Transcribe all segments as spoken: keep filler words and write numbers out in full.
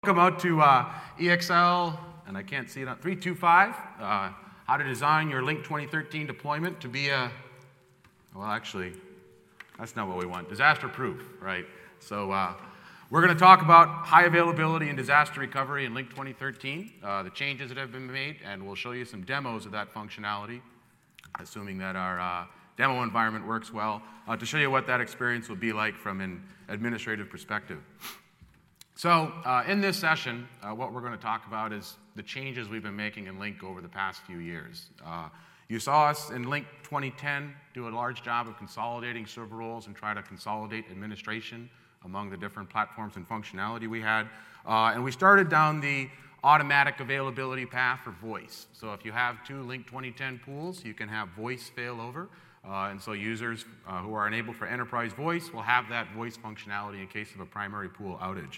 Welcome out to uh, E X L, and I can't see it on three two five, uh, how to design your Link twenty thirteen deployment to be a, well actually, that's not what we want, disaster proof, right? So uh, we're going to talk about high availability and disaster recovery in Link twenty thirteen, uh, the changes that have been made, and we'll show you some demos of that functionality, assuming that our uh, demo environment works well, uh, to show you what that experience will be like from an administrative perspective. So uh, in this session, uh, what we're going to talk about is the changes we've been making in Link over the past few years. Uh, you saw us in Link twenty ten do a large job of consolidating server roles and try to consolidate administration among the different platforms and functionality we had. Uh, and we started down the automatic availability path for voice. So if you have two Link twenty ten pools, you can have voice failover. Uh, and so users uh, who are enabled for enterprise voice will have that voice functionality in case of a primary pool outage.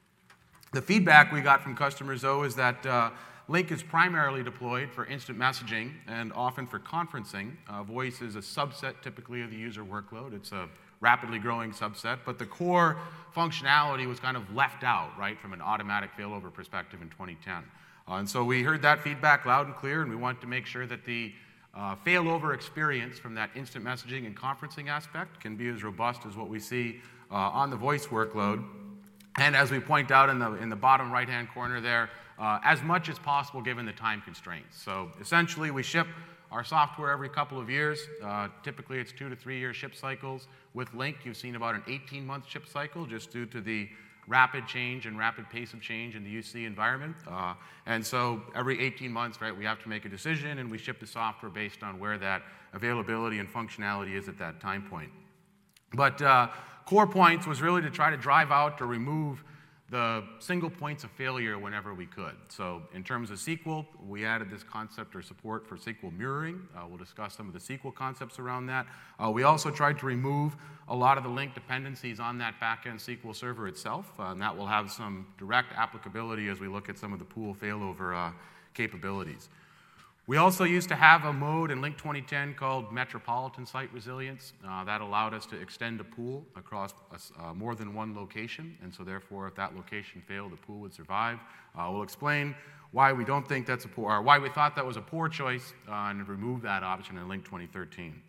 The feedback we got from customers, though, is that uh, Link is primarily deployed for instant messaging and often for conferencing. Uh, voice is a subset, typically, of the user workload. It's a rapidly growing subset, but the core functionality was kind of left out, right, from an automatic failover perspective in twenty ten. Uh, and so we heard that feedback loud and clear, and we wanted to make sure that the uh, failover experience from that instant messaging and conferencing aspect can be as robust as what we see uh, on the voice workload. And as we point out in the, in the bottom right-hand corner there, uh, as much as possible given the time constraints. So essentially, we ship our software every couple of years. Uh, typically, it's two to three-year ship cycles. With Link, you've seen about an eighteen-month ship cycle just due to the rapid change and rapid pace of change in the U C environment. Uh, and so every eighteen months, right, we have to make a decision, and we ship the software based on where that availability and functionality is at that time point. But uh, core points was really to try to drive out or remove the single points of failure whenever we could. So in terms of S Q L, we added this concept or support for S Q L mirroring. Uh, we'll discuss some of the S Q L concepts around that. Uh, we also tried to remove a lot of the Link dependencies on that backend S Q L server itself, uh, and that will have some direct applicability as we look at some of the pool failover uh, capabilities. We also used to have a mode in Link twenty ten called Metropolitan Site Resilience. Uh, that allowed us to extend a pool across a, uh, more than one location, and so therefore, if that location failed, the pool would survive. Uh, we'll explain why we don't think that's a poor, or why we thought that was a poor choice, uh, and remove that option in Link twenty thirteen.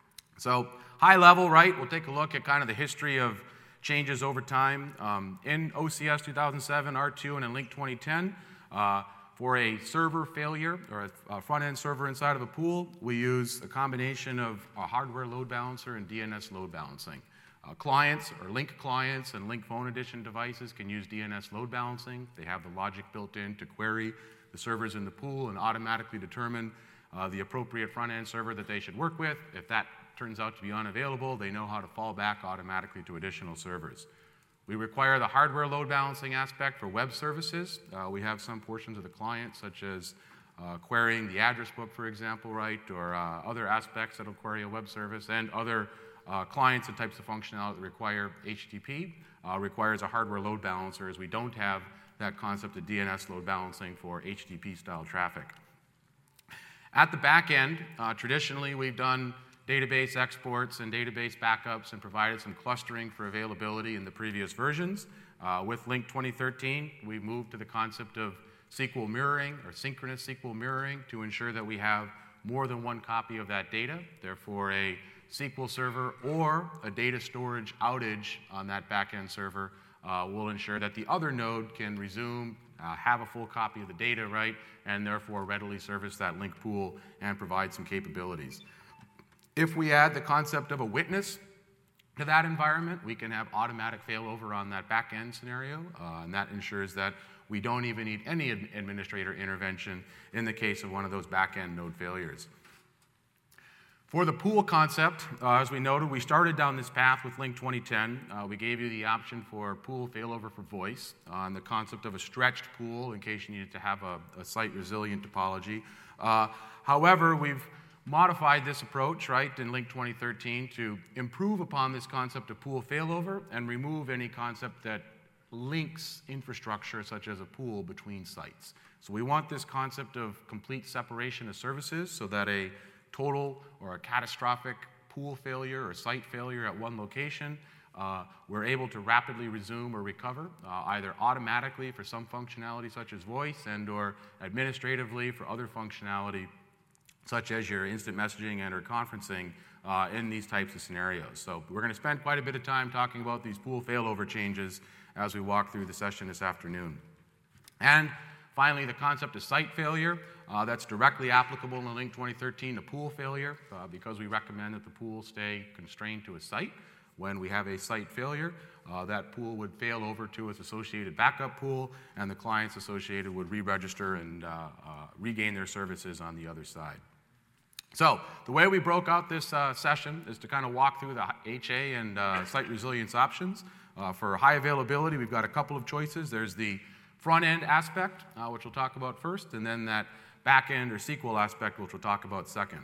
So high level, right? We'll take a look at kind of the history of changes over time. Um, in O C S two thousand seven, R two, and in Link twenty ten. Uh, For a server failure or a, a front-end server inside of a pool, we use a combination of a hardware load balancer and D N S load balancing. Uh, clients or Link clients and Link Phone Edition devices can use D N S load balancing. They have the logic built in to query the servers in the pool and automatically determine uh, the appropriate front-end server that they should work with. If that turns out to be unavailable, they know how to fall back automatically to additional servers. We require the hardware load balancing aspect for web services. Uh, we have some portions of the client, such as uh, querying the address book, for example, right, or uh, other aspects that will query a web service, and other uh, clients and types of functionality that require H T T P uh, requires a hardware load balancer, as we don't have that concept of D N S load balancing for H T T P-style traffic. At the back end, uh, traditionally, we've done database exports and database backups and provided some clustering for availability in the previous versions. Uh, with Link twenty thirteen, we've moved to the concept of S Q L mirroring or synchronous S Q L mirroring to ensure that we have more than one copy of that data. Therefore, a S Q L server or a data storage outage on that backend server uh, will ensure that the other node can resume, uh, have a full copy of the data, right, and therefore readily service that Link pool and provide some capabilities. If we add the concept of a witness to that environment, we can have automatic failover on that back-end scenario, uh, and that ensures that we don't even need any ad- administrator intervention in the case of one of those back-end node failures. For the pool concept, uh, as we noted, we started down this path with Link twenty ten. Uh, we gave you the option for pool failover for voice, uh, and the concept of a stretched pool in case you needed to have a, a site-resilient topology. Uh, however, we've modified this approach, right, in Link twenty thirteen to improve upon this concept of pool failover and remove any concept that links infrastructure such as a pool between sites. So we want this concept of complete separation of services so that a total or a catastrophic pool failure or site failure at one location uh, we're able to rapidly resume or recover, uh, either automatically for some functionality such as voice and or administratively for other functionality such as your instant messaging and or conferencing uh, in these types of scenarios. So we're going to spend quite a bit of time talking about these pool failover changes as we walk through the session this afternoon. And finally, the concept of site failure. Uh, that's directly applicable in the Link twenty thirteen to pool failure uh, because we recommend that the pool stay constrained to a site. When we have a site failure, uh, that pool would fail over to its associated backup pool, and the clients associated would re-register and uh, uh, regain their services on the other side. So the way we broke out this uh, session is to kind of walk through the H A and uh, site resilience options. Uh, for high availability, we've got a couple of choices. There's the front-end aspect, uh, which we'll talk about first, and then that back-end or S Q L aspect, which we'll talk about second.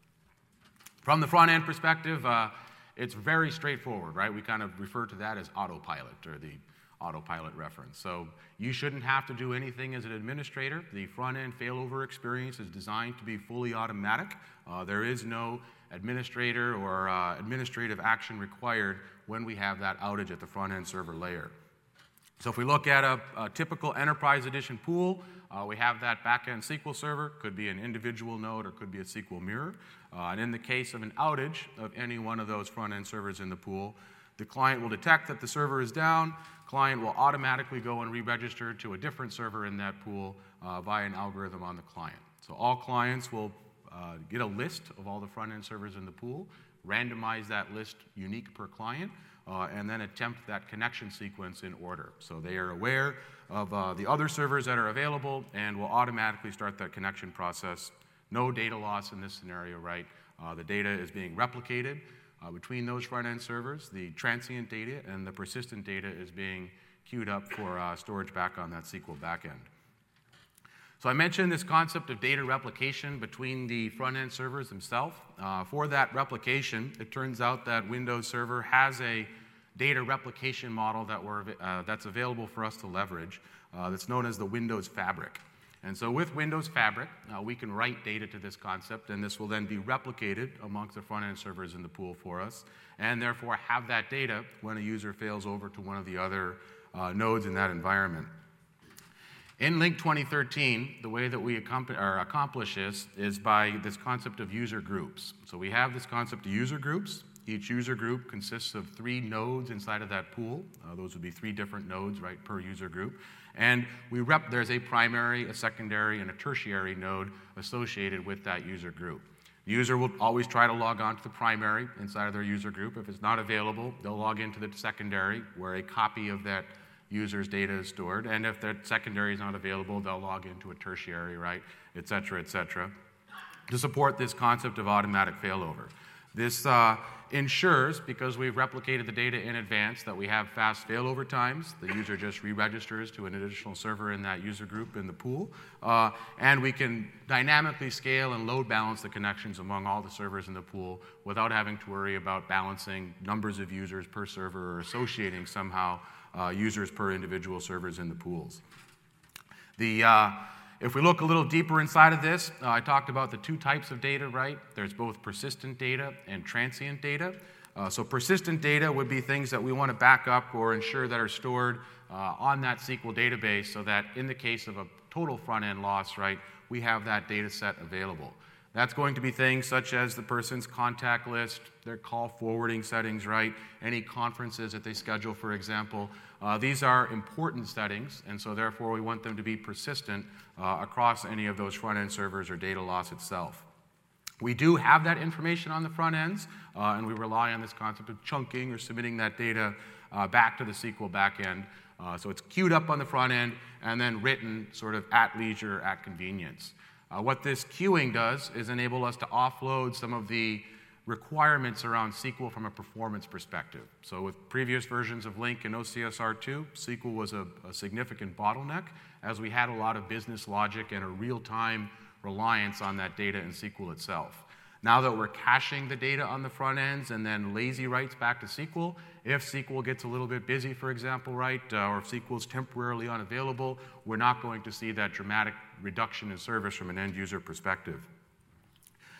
From the front-end perspective, uh, it's very straightforward, right? We kind of refer to that as autopilot, or the autopilot reference. So you shouldn't have to do anything as an administrator. The front-end failover experience is designed to be fully automatic. Uh, there is no administrator or uh, administrative action required when we have that outage at the front-end server layer. So if we look at a, a typical Enterprise Edition pool, uh, we have that back-end S Q L server, could be an individual node or could be a S Q L mirror. Uh, and in the case of an outage of any one of those front-end servers in the pool, the client will detect that the server is down, client will automatically go and re-register to a different server in that pool uh, via an algorithm on the client. So all clients will uh, get a list of all the front-end servers in the pool, randomize that list unique per client, Uh, and then attempt that connection sequence in order. So they are aware of uh, the other servers that are available and will automatically start that connection process. No data loss in this scenario, right? Uh, the data is being replicated uh, between those front-end servers. The transient data and the persistent data is being queued up for uh, storage back on that S Q L backend. So I mentioned this concept of data replication between the front-end servers themselves. Uh, for that replication, it turns out that Windows Server has a data replication model that we're, uh, that's available for us to leverage uh, that's known as the Windows Fabric. And so with Windows Fabric, uh, we can write data to this concept, and this will then be replicated amongst the front-end servers in the pool for us, and therefore have that data when a user fails over to one of the other uh, nodes in that environment. In Link twenty thirteen, the way that we accomplish this is by this concept of user groups. So we have this concept of user groups. Each user group consists of three nodes inside of that pool. Uh, those would be three different nodes, right, per user group. And we rep, there's a primary, a secondary, and a tertiary node associated with that user group. The user will always try to log on to the primary inside of their user group. If it's not available, they'll log into the secondary, where a copy of that user's data is stored, and if that secondary is not available, they'll log into a tertiary, right, et cetera, et cetera, to support this concept of automatic failover. This uh, ensures, because we've replicated the data in advance, that we have fast failover times. The user just re-registers to an additional server in that user group in the pool, uh, and we can dynamically scale and load balance the connections among all the servers in the pool without having to worry about balancing numbers of users per server or associating somehow Uh, users per individual servers in the pools. The, uh, if we look a little deeper inside of this, uh, I talked about the two types of data, right? There's both persistent data and transient data. Uh, so persistent data would be things that we want to back up or ensure that are stored uh, on that S Q L database so that in the case of a total front-end loss, right, we have that data set available. That's going to be things such as the person's contact list, their call forwarding settings, right? Any conferences that they schedule, for example. Uh, these are important settings, and so therefore we want them to be persistent uh, across any of those front-end servers or data loss itself. We do have that information on the front ends, uh, and we rely on this concept of chunking or submitting that data uh, back to the S Q L backend. Uh, so it's queued up on the front end and then written sort of at leisure, at convenience. Uh, what this queuing does is enable us to offload some of the requirements around S Q L from a performance perspective. So with previous versions of Link and O C S R two, S Q L was a, a significant bottleneck as we had a lot of business logic and a real-time reliance on that data in S Q L itself. Now that we're caching the data on the front ends and then lazy writes back to S Q L, if S Q L gets a little bit busy, for example, right, uh, or if S Q L is temporarily unavailable, we're not going to see that dramatic reduction in service from an end user perspective.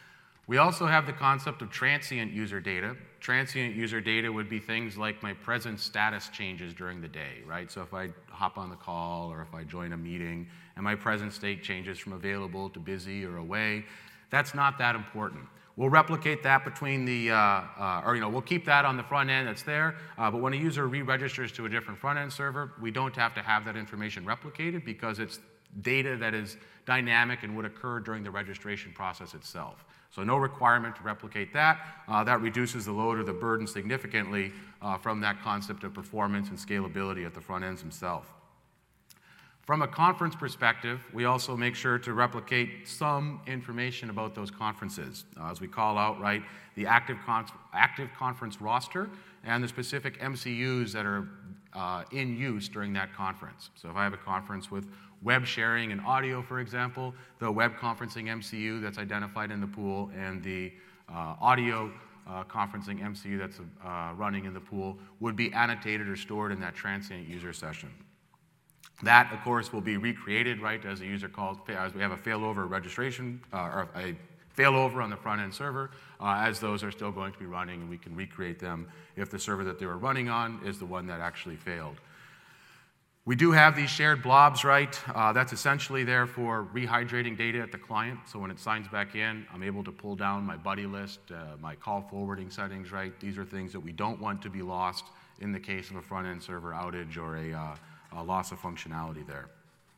We also have the concept of transient user data. Transient user data would be things like my present status changes during the day, right? So if I hop on the call or if I join a meeting and my present state changes from available to busy or away, that's not that important. We'll replicate that between the, uh, uh, or you know, we'll keep that on the front end that's there, uh, but when a user re-registers to a different front end server, we don't have to have that information replicated because it's data that is dynamic and would occur during the registration process itself. So no requirement to replicate that. Uh, that reduces the load or the burden significantly uh, from that concept of performance and scalability at the front ends themselves. From a conference perspective, we also make sure to replicate some information about those conferences. Uh, as we call out, right, the active, con active conference roster and the specific M C Us that are uh, in use during that conference. So if I have a conference with web sharing and audio, for example, the web conferencing M C U that's identified in the pool and the uh, audio uh, conferencing M C U that's uh, running in the pool would be annotated or stored in that transient user session. That, of course, will be recreated, right, as a user calls, as we have a failover registration, uh, or a failover on the front-end server, uh, as those are still going to be running, and we can recreate them if the server that they were running on is the one that actually failed. We do have these shared blobs, right? Uh, that's essentially there for rehydrating data at the client. So when it signs back in, I'm able to pull down my buddy list, uh, my call forwarding settings, right? These are things that we don't want to be lost in the case of a front-end server outage or a uh, Uh, loss of functionality there.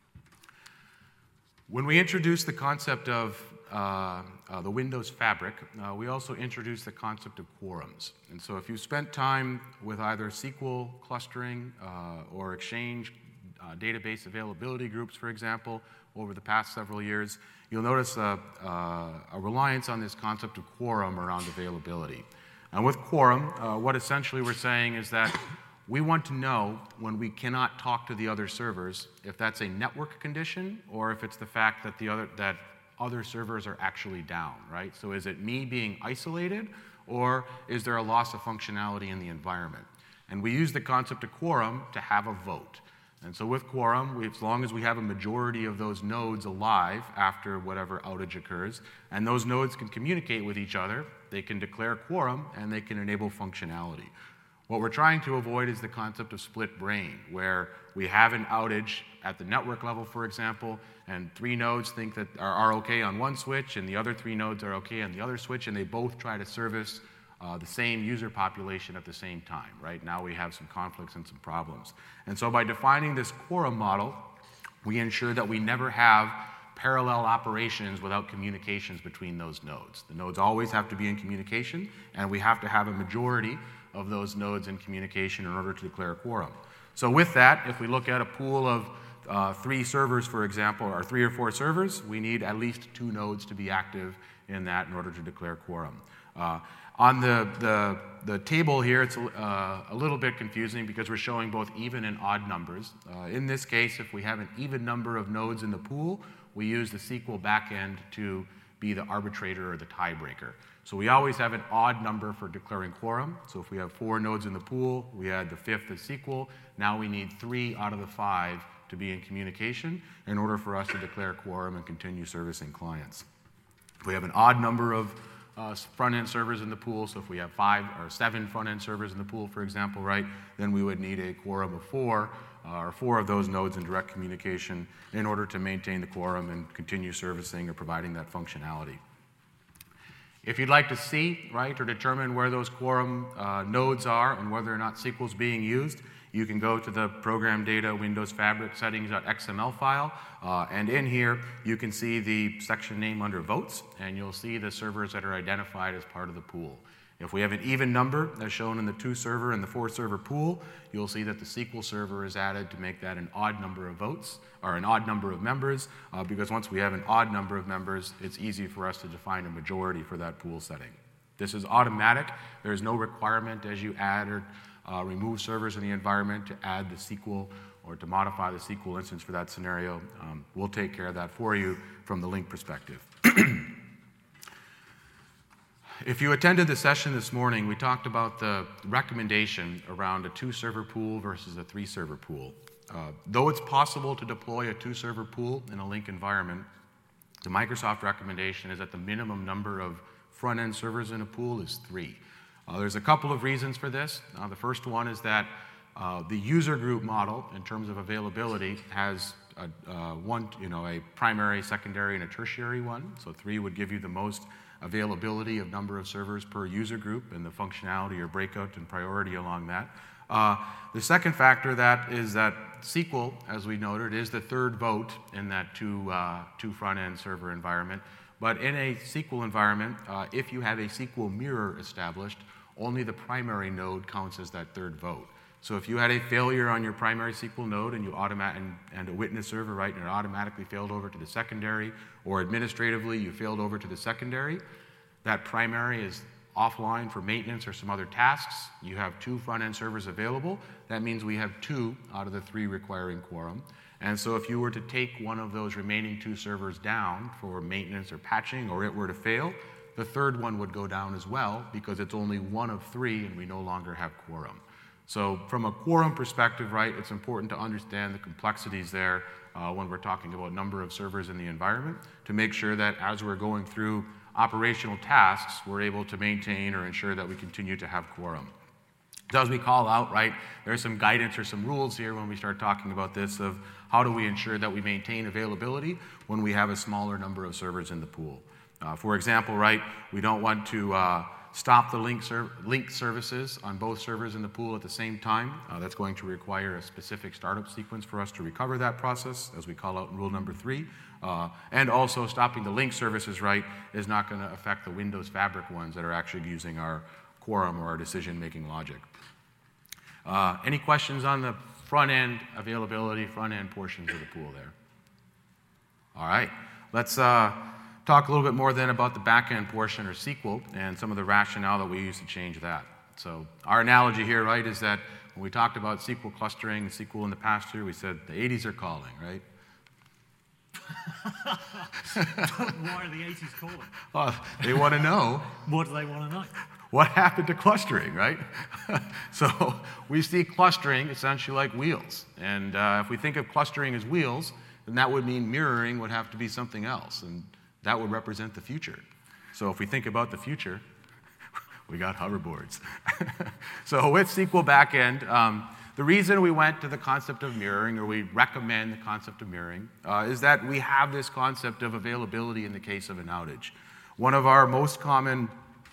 When we introduced the concept of uh, uh, the Windows Fabric, uh, we also introduced the concept of quorums. And so if you spent time with either S Q L clustering uh, or Exchange uh, database availability groups, for example, over the past several years, you'll notice a, uh, a reliance on this concept of quorum around availability. And with quorum, uh, what essentially we're saying is that we want to know when we cannot talk to the other servers if that's a network condition or if it's the fact that the other that other servers are actually down, right? So is it me being isolated or is there a loss of functionality in the environment? And we use the concept of quorum to have a vote. And so with quorum, we, as long as we have a majority of those nodes alive after whatever outage occurs, and those nodes can communicate with each other, they can declare quorum and they can enable functionality. What we're trying to avoid is the concept of split brain, where we have an outage at the network level, for example, and three nodes think that are, are okay on one switch, and the other three nodes are okay on the other switch, and they both try to service uh, the same user population at the same time, right? Now we have some conflicts and some problems. And so by defining this quorum model, we ensure that we never have parallel operations without communications between those nodes. The nodes always have to be in communication, and we have to have a majority of those nodes in communication in order to declare a quorum. So with that, if we look at a pool of uh, three servers, for example, or three or four servers, we need at least two nodes to be active in that in order to declare quorum. Uh, on the, the, the table here, it's uh, a little bit confusing because we're showing both even and odd numbers. Uh, in this case, if we have an even number of nodes in the pool, we use the S Q L backend to be the arbitrator or the tiebreaker. So we always have an odd number for declaring quorum. So if we have four nodes in the pool, we had the fifth as S Q L. Now we need three out of the five to be in communication in order for us to declare quorum and continue servicing clients. If we have an odd number of uh, front-end servers in the pool, so if we have five or seven front-end servers in the pool, for example, right, then we would need a quorum of four, uh, or four of those nodes in direct communication in order to maintain the quorum and continue servicing or providing that functionality. If you'd like to see, right, or determine where those quorum uh, nodes are and whether or not S Q L is being used, you can go to the program data Windows Fabric settings.xml file, uh, and in here you can see the section name under votes, and you'll see the servers that are identified as part of the pool. If we have an even number, as shown in the two server and the four server pool, you'll see that the S Q L server is added to make that an odd number of votes, or an odd number of members, uh, because once we have an odd number of members, it's easy for us to define a majority for that pool setting. This is automatic. There's no requirement as you add or uh, remove servers in the environment to add the S Q L or to modify the S Q L instance for that scenario. Um, we'll take care of that for you from the link perspective. If you attended the session this morning, we talked about the recommendation around a two-server pool versus a three-server pool. Uh, though it's possible to deploy a two-server pool in a Lync environment, the Microsoft recommendation is that the minimum number of front-end servers in a pool is three. Uh, there's a couple of reasons for this. Uh, the first one is that uh, the user group model, in terms of availability, has a, uh, one, you know, a primary, secondary, and a tertiary one. So three would give you the most availability of number of servers per user group and the functionality or breakout and priority along that. Uh, the second factor that is that S Q L, as we noted, is the third vote in that two, uh, two front-end server environment. But in a S Q L environment, uh, if you have a S Q L mirror established, only the primary node counts as that third vote. So if you had a failure on your primary S Q L node and you automat and, and a witness server, right, and it automatically failed over to the secondary, or administratively you failed over to the secondary, that primary is offline for maintenance or some other tasks. You have two front-end servers available. That means we have two out of the three requiring quorum. And so if you were to take one of those remaining two servers down for maintenance or patching, or it were to fail, the third one would go down as well because it's only one of three and we no longer have quorum. So from a quorum perspective, right, it's important to understand the complexities there uh, when we're talking about number of servers in the environment to make sure that as we're going through operational tasks, we're able to maintain or ensure that we continue to have quorum. So as we call out, right, there's some guidance or some rules here when we start talking about this of how do we ensure that we maintain availability when we have a smaller number of servers in the pool. Uh, for example, right, we don't want to uh, stop the link, ser link services on both servers in the pool at the same time. Uh, that's going to require a specific startup sequence for us to recover that process, as we call out in rule number three. Uh, and also stopping the link services, right, is not going to affect the Windows Fabric ones that are actually using our quorum or our decision-making logic. Uh, any questions on the front-end availability, front-end portions of the pool there? All right, let's uh, talk a little bit more then about the back-end portion, or S Q L, and some of the rationale that we use to change that. So our analogy here, right, is that when we talked about S Q L clustering and S Q L in the past year, we said the eighties are calling, right? Why are the eighties calling? Well, they want to know. What do they want to know? What happened to clustering, right? So we see clustering essentially like wheels. And uh, if we think of clustering as wheels, then that would mean mirroring would have to be something else. And that would represent the future. So if we think about the future, we got hoverboards. So with S Q L backend, um, the reason we went to the concept of mirroring, or we recommend the concept of mirroring, uh, is that we have this concept of availability in the case of an outage. One of our most common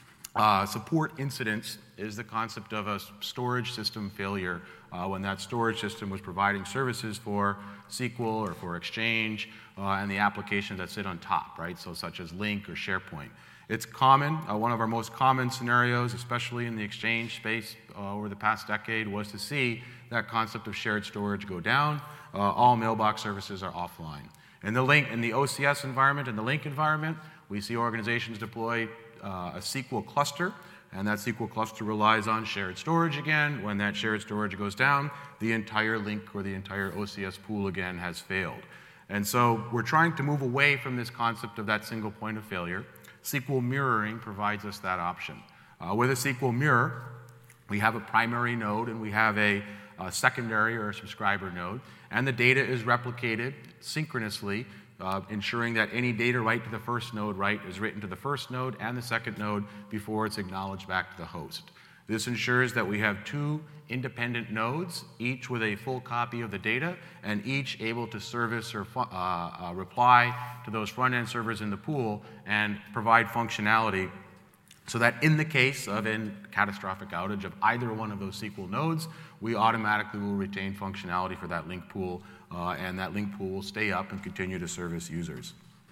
uh, support incidents is the concept of a storage system failure uh, when that storage system was providing services for S Q L or for Exchange uh, and the applications that sit on top, right? So such as Lync or SharePoint. It's common. Uh, one of our most common scenarios, especially in the Exchange space uh, over the past decade, was to see that concept of shared storage go down. Uh, all mailbox services are offline. In the Lync, in the O C S environment, in the Lync environment, we see organizations deploy uh, a S Q L cluster, and that S Q L cluster relies on shared storage again. When that shared storage goes down, the entire Lync or the entire O C S pool again has failed. And so we're trying to move away from this concept of that single point of failure. S Q L mirroring provides us that option. Uh, with a S Q L mirror, we have a primary node and we have a, a secondary or a subscriber node, and the data is replicated synchronously, uh, ensuring that any data write to the first node right is written to the first node and the second node before it's acknowledged back to the host. This ensures that we have two independent nodes, each with a full copy of the data, and each able to service or uh, uh, reply to those front-end servers in the pool and provide functionality so that in the case of a catastrophic outage of either one of those S Q L nodes, we automatically will retain functionality for that Lync pool, uh, and that Lync pool will stay up and continue to service users.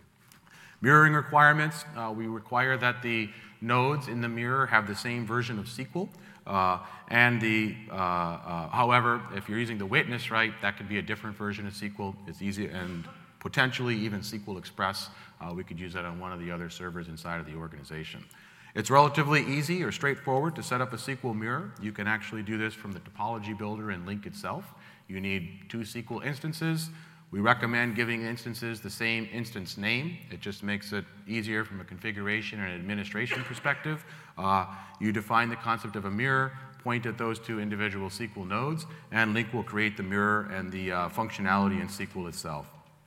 Mirroring requirements, uh, we require that the nodes in the mirror have the same version of S Q L. Uh, and the, uh, uh, however, if you're using the witness, right, that could be a different version of S Q L. It's easy, and potentially even S Q L Express. Uh, we could use that on one of the other servers inside of the organization. It's relatively easy or straightforward to set up a S Q L mirror. You can actually do this from the topology builder in Lync itself. You need two S Q L instances. We recommend giving instances the same instance name. It just makes it easier from a configuration and administration perspective. Uh, you define the concept of a mirror, point at those two individual S Q L nodes, and Lync will create the mirror and the uh, functionality in S Q L itself.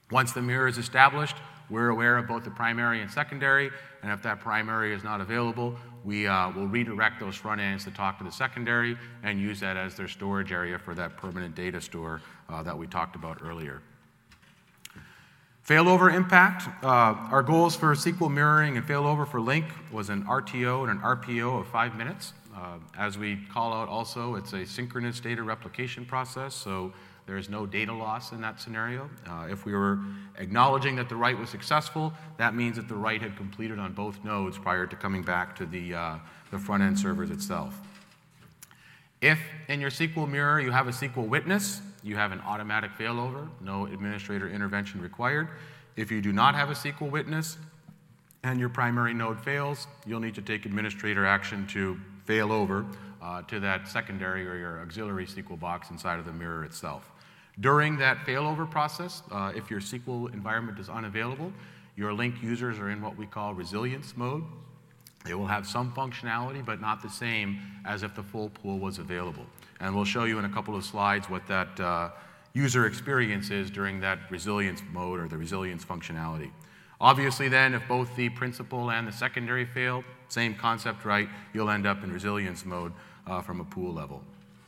Once the mirror is established, we're aware of both the primary and secondary, and if that primary is not available, we uh, will redirect those front ends to talk to the secondary and use that as their storage area for that permanent data store uh, that we talked about earlier. Failover impact. Uh, our goals for S Q L mirroring and failover for Link was an R T O and an R P O of five minutes. Uh, as we call out also, it's a synchronous data replication process, so there is no data loss in that scenario. Uh, if we were acknowledging that the write was successful, that means that the write had completed on both nodes prior to coming back to the, uh, the front-end servers itself. If in your S Q L mirror you have a S Q L witness, you have an automatic failover, no administrator intervention required. If you do not have a S Q L witness and your primary node fails, you'll need to take administrator action to fail over uh, to that secondary or your auxiliary S Q L box inside of the mirror itself. During that failover process, uh, if your S Q L environment is unavailable, your Link users are in what we call resilience mode. They will have some functionality, but not the same as if the full pool was available. And we'll show you in a couple of slides what that uh, user experience is during that resilience mode or the resilience functionality. Obviously then, if both the principal and the secondary fail, same concept, right, you'll end up in resilience mode uh, from a pool level.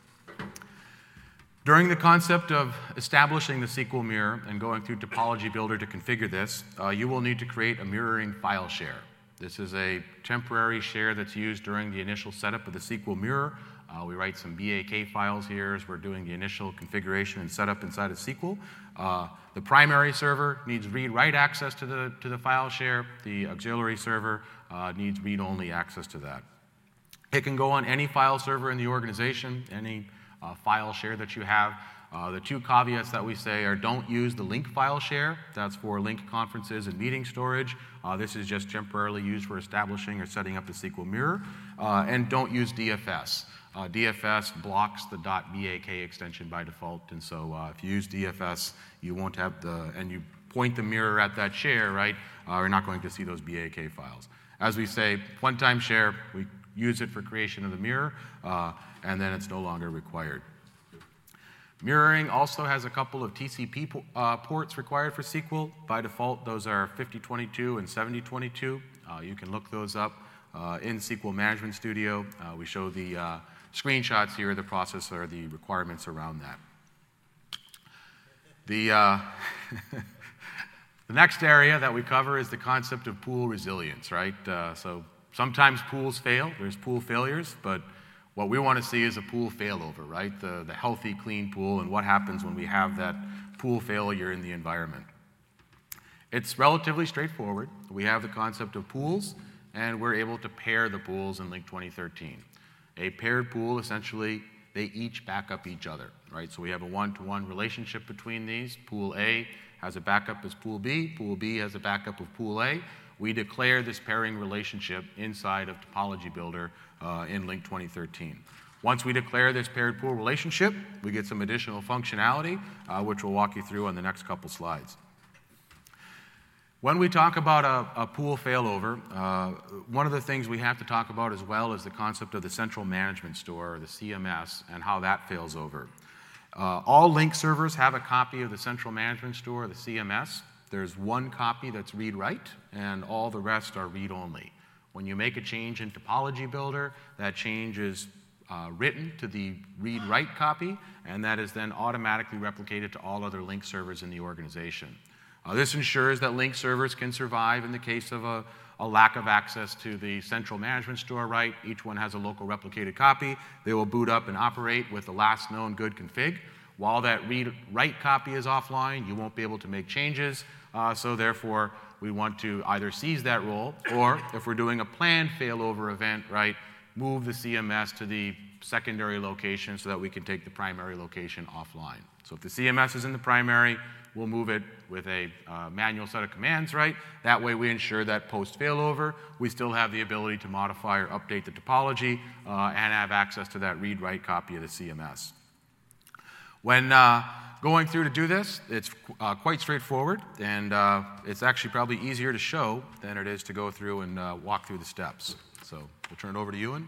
During the concept of establishing the S Q L mirror and going through Topology Builder to configure this, uh, you will need to create a mirroring file share. This is a temporary share that's used during the initial setup of the S Q L mirror. Uh, we write some B A K files here as we're doing the initial configuration and setup inside of S Q L. Uh, the primary server needs read-write access to the, to the file share. The auxiliary server uh, needs read-only access to that. It can go on any file server in the organization, any uh, file share that you have. Uh, the two caveats that we say are don't use the Link file share. That's for Link conferences and meeting storage. Uh, this is just temporarily used for establishing or setting up the S Q L mirror. Uh, and don't use D F S. Uh, D F S blocks the .bak extension by default, and so uh, if you use D F S, you won't have the, and you point the mirror at that share, right, uh, you're not going to see those B A K files. As we say, one-time share, we use it for creation of the mirror, uh, and then it's no longer required. Mirroring also has a couple of T C P po uh, ports required for S Q L. By default, those are fifty twenty-two and seventy twenty-two. Uh, you can look those up uh, in S Q L Management Studio. Uh, we show the uh, screenshots here, the process or the requirements around that. The, uh, the next area that we cover is the concept of pool resilience, right? Uh, so sometimes pools fail, there's pool failures, but what we want to see is a pool failover, right? The, the healthy, clean pool, and what happens when we have that pool failure in the environment. It's relatively straightforward. We have the concept of pools, and we're able to pair the pools in Link twenty thirteen. A paired pool, essentially, they each back up each other, right? So we have a one-to-one relationship between these. Pool A has a backup as Pool B. Pool B has a backup of Pool A. We declare this pairing relationship inside of Topology Builder uh, in Link twenty thirteen. Once we declare this paired pool relationship, we get some additional functionality, uh, which we'll walk you through on the next couple slides. When we talk about a, a pool failover, uh, one of the things we have to talk about as well is the concept of the central management store, or the C M S, and how that fails over. Uh, all Link servers have a copy of the central management store, the C M S. There's one copy that's read-write, and all the rest are read-only. When you make a change in Topology Builder, that change is uh, written to the read-write copy, and that is then automatically replicated to all other Link servers in the organization. Uh, this ensures that Link servers can survive in the case of a, a lack of access to the central management store, right? Each one has a local replicated copy. They will boot up and operate with the last known good config. While that read-write copy is offline, you won't be able to make changes. Uh, so therefore, we want to either seize that role, or if we're doing a planned failover event, right, move the C M S to the secondary location so that we can take the primary location offline. So if the C M S is in the primary, we'll move it with a uh, manual set of commands, right? That way we ensure that post-failover, we still have the ability to modify or update the topology uh, and have access to that read-write copy of the C M S. When uh, going through to do this, it's uh, quite straightforward, and uh, it's actually probably easier to show than it is to go through and uh, walk through the steps. So we'll turn it over to Ewan.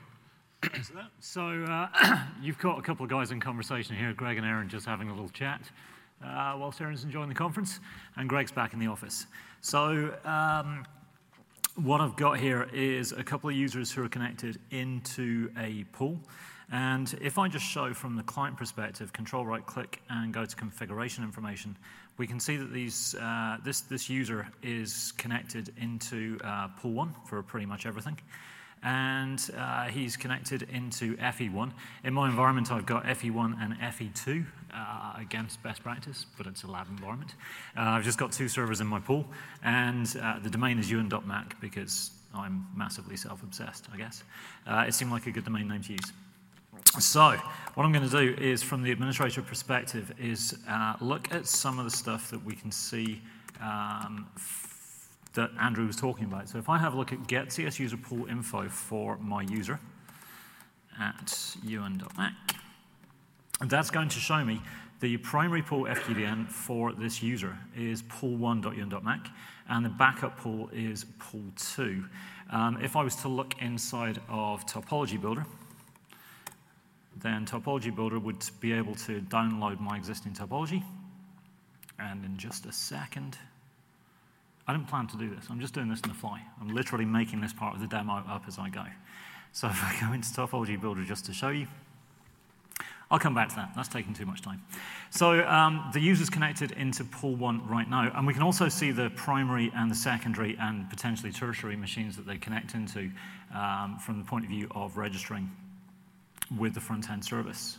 So uh, you've got a couple of guys in conversation here, Greg and Aaron just having a little chat. uh, whilst Aaron's enjoying the conference, and Greg's back in the office. So um, what I've got here is a couple of users who are connected into a pool. And if I just show from the client perspective, control right click and go to configuration information, we can see that these, uh, this, this user is connected into uh, pool one for pretty much everything. And uh, he's connected into F E one. In my environment, I've got F E one and F E two uh, against best practice, but it's a lab environment. Uh, I've just got two servers in my pool, and uh, the domain is ewan dot mac because I'm massively self-obsessed, I guess. Uh, it seemed like a good domain name to use. So what I'm going to do is, from the administrator perspective, is uh, look at some of the stuff that we can see um, that Andrew was talking about. So if I have a look at get C S user pool info for my user at ewan dot mac, that's going to show me the primary pool F Q D N for this user is pool one dot ewan dot mac, and the backup pool is pool two. Um, if I was to look inside of Topology Builder, then Topology Builder would be able to download my existing topology. And in just a second, I didn't plan to do this. I'm just doing this on the fly. I'm literally making this part of the demo up as I go. So if I go into Topology Builder just to show you, I'll come back to that. That's taking too much time. So um, the user's connected into pool one right now, and we can also see the primary and the secondary and potentially tertiary machines that they connect into um, from the point of view of registering with the front-end service.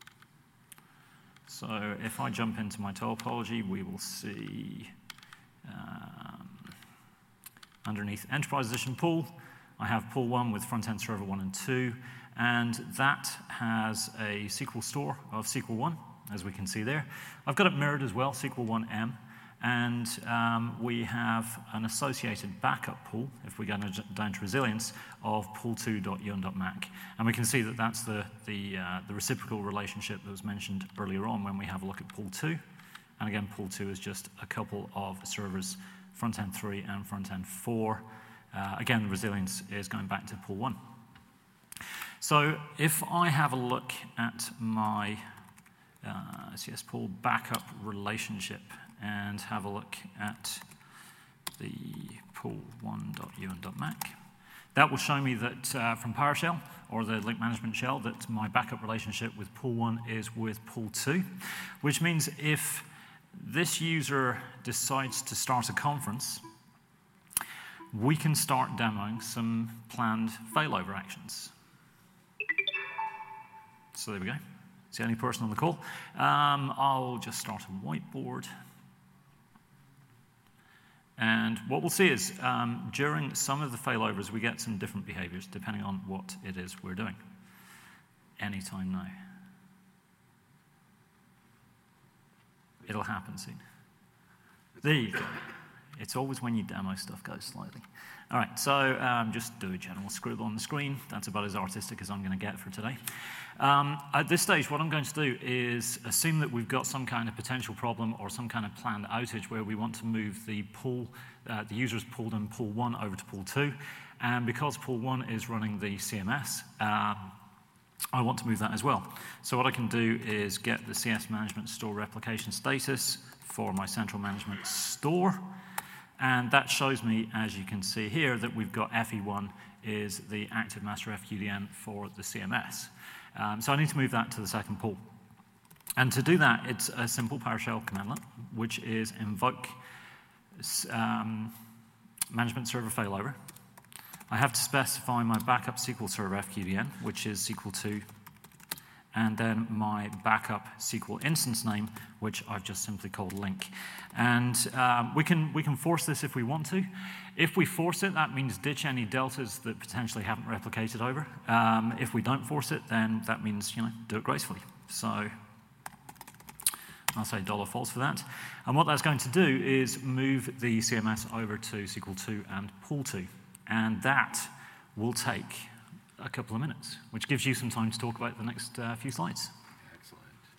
So if I jump into my topology, we will see um, underneath Enterprise Edition pool, I have pool one with front-end server one and two, and that has a S Q L store of S Q L one, as we can see there. I've got it mirrored as well, S Q L one M, and um, we have an associated backup pool, if we go down to resilience, of pool two dot ewan dot mac. And we can see that that's the, the, uh, the reciprocal relationship that was mentioned earlier on when we have a look at pool two. And again, pool two is just a couple of servers, front-end three and front-end four. Uh, again, the resilience is going back to pool one. So if I have a look at my uh, C S pool backup relationship and have a look at the pool one dot ewan dot mac, that will show me that uh, from PowerShell, or the link management shell, that my backup relationship with pool one is with pool two, which means if this user decides to start a conference, we can start demoing some planned failover actions. So there we go. It's the only person on the call. Um, I'll just start a whiteboard. And what we'll see is um, during some of the failovers, we get some different behaviors depending on what it is we're doing. Anytime now. It'll happen soon. There you go. It's always when you demo stuff goes slightly. All right, so um, just do a general scribble on the screen. That's about as artistic as I'm going to get for today. Um, at this stage, what I'm going to do is assume that we've got some kind of potential problem or some kind of planned outage where we want to move the pool, uh, the users pulled in pool one over to pool two. And because pool one is running the C M S, um, I want to move that as well. So what I can do is get the C S management store replication status for my central management store. And that shows me, as you can see here, that we've got F E one is the active master F Q D N for the C M S. Um, so I need to move that to the second pool. And to do that, it's a simple PowerShell commandlet, which is invoke um, management server failover. I have to specify my backup S Q L server F Q D N, which is S Q L two, and then my backup S Q L instance name, which I've just simply called link. And um, we can we can force this if we want to. If we force it, that means ditch any deltas that potentially haven't replicated over. Um, if we don't force it, then that means, you know, do it gracefully. So I'll say dollar false for that. And what that's going to do is move the C M S over to S Q L two and pool two. And that will take a couple of minutes, which gives you some time to talk about the next uh, few slides. Excellent.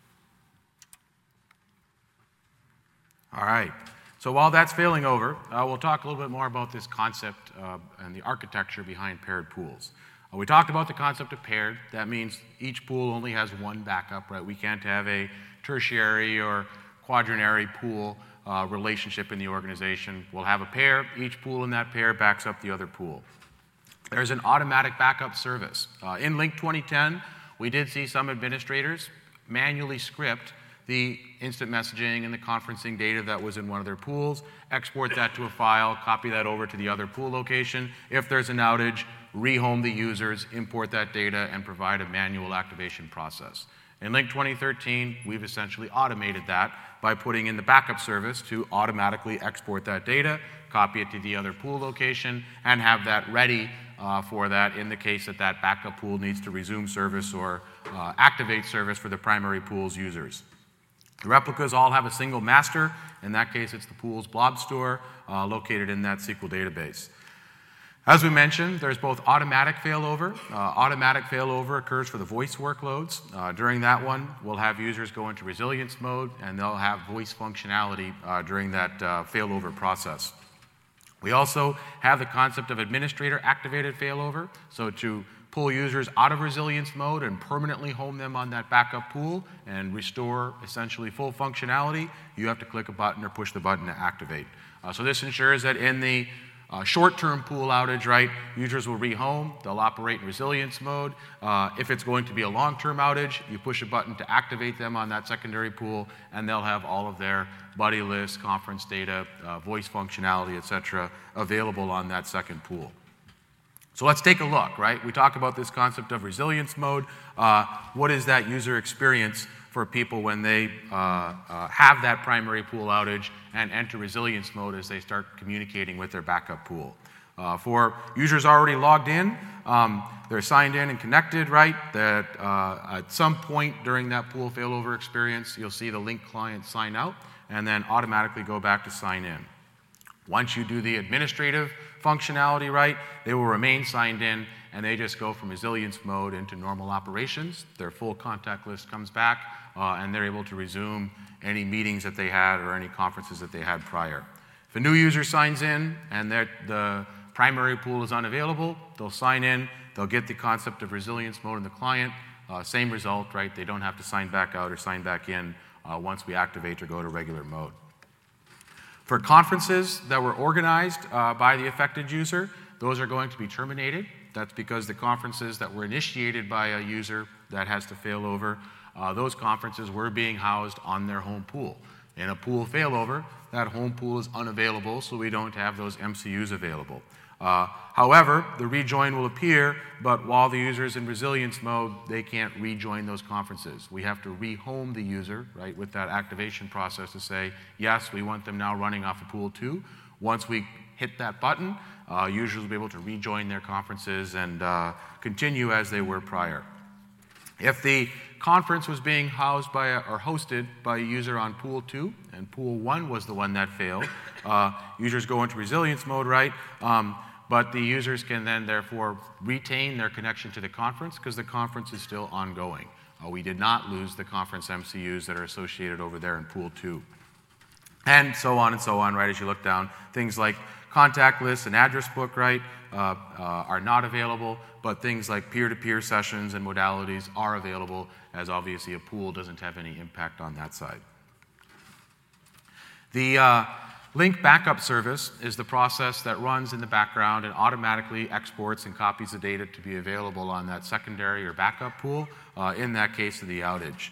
All right. So while that's failing over, uh, we'll talk a little bit more about this concept uh, and the architecture behind paired pools. Uh, we talked about the concept of paired. That means each pool only has one backup, right? We can't have a tertiary or quaternary pool uh, relationship in the organization. We'll have a pair. Each pool in that pair backs up the other pool. There's an automatic backup service. Uh, in Link twenty ten, we did see some administrators manually script the instant messaging and the conferencing data that was in one of their pools, export that to a file, copy that over to the other pool location. If there's an outage, rehome the users, import that data, and provide a manual activation process. In Link twenty thirteen, we've essentially automated that by putting in the backup service to automatically export that data, copy it to the other pool location, and have that ready uh, for that in the case that that backup pool needs to resume service or uh, activate service for the primary pool's users. The replicas all have a single master. In that case, it's the pool's blob store uh, located in that S Q L database. As we mentioned, there's both automatic failover. Uh, automatic failover occurs for the voice workloads. Uh, during that one, we'll have users go into resilience mode, and they'll have voice functionality uh, during that uh, failover process. We also have the concept of administrator-activated failover, so to pull users out of resilience mode and permanently home them on that backup pool and restore essentially full functionality, you have to click a button or push the button to activate. Uh, so this ensures that in the uh, short-term pool outage, right, users will rehome, they'll operate in resilience mode. Uh, if it's going to be a long-term outage, you push a button to activate them on that secondary pool, and they'll have all of their buddy lists, conference data, uh, voice functionality, et cetera, available on that second pool. So let's take a look, right? We talk about this concept of resilience mode. Uh, what is that user experience for people when they uh, uh, have that primary pool outage and enter resilience mode as they start communicating with their backup pool? Uh, for users already logged in, um, they're signed in and connected, right? That uh, at some point during that pool failover experience, you'll see the Link client sign out and then automatically go back to sign in. Once you do the administrative functionality right, they will remain signed in, and they just go from resilience mode into normal operations. Their full contact list comes back, uh, and they're able to resume any meetings that they had or any conferences that they had prior. If a new user signs in and the primary pool is unavailable, they'll sign in, they'll get the concept of resilience mode in the client, uh, same result, right? They don't have to sign back out or sign back in uh, once we activate or go to regular mode. For conferences that were organized uh, by the affected user, those are going to be terminated. That's because the conferences that were initiated by a user that has to fail over, uh, those conferences were being housed on their home pool. In a pool failover, that home pool is unavailable, so we don't have those M C Us available. Uh, however, the rejoin will appear, but while the user is in resilience mode, they can't rejoin those conferences. We have to rehome the user, right, with that activation process to say, yes, we want them now running off of pool two. Once we hit that button, uh, users will be able to rejoin their conferences and uh, continue as they were prior. If the conference was being housed by a, or hosted by a user on pool two, and pool one was the one that failed, uh, users go into resilience mode, right? Um, but the users can then therefore retain their connection to the conference because the conference is still ongoing. Uh, we did not lose the conference M C Us that are associated over there in pool two. And so on and so on, right, as you look down. Things like contact lists and address book, right, uh, uh, are not available, but things like peer-to-peer sessions and modalities are available, as obviously a pool doesn't have any impact on that side. The uh, Link backup service is the process that runs in the background and automatically exports and copies the data to be available on that secondary or backup pool, uh, in that case of the outage.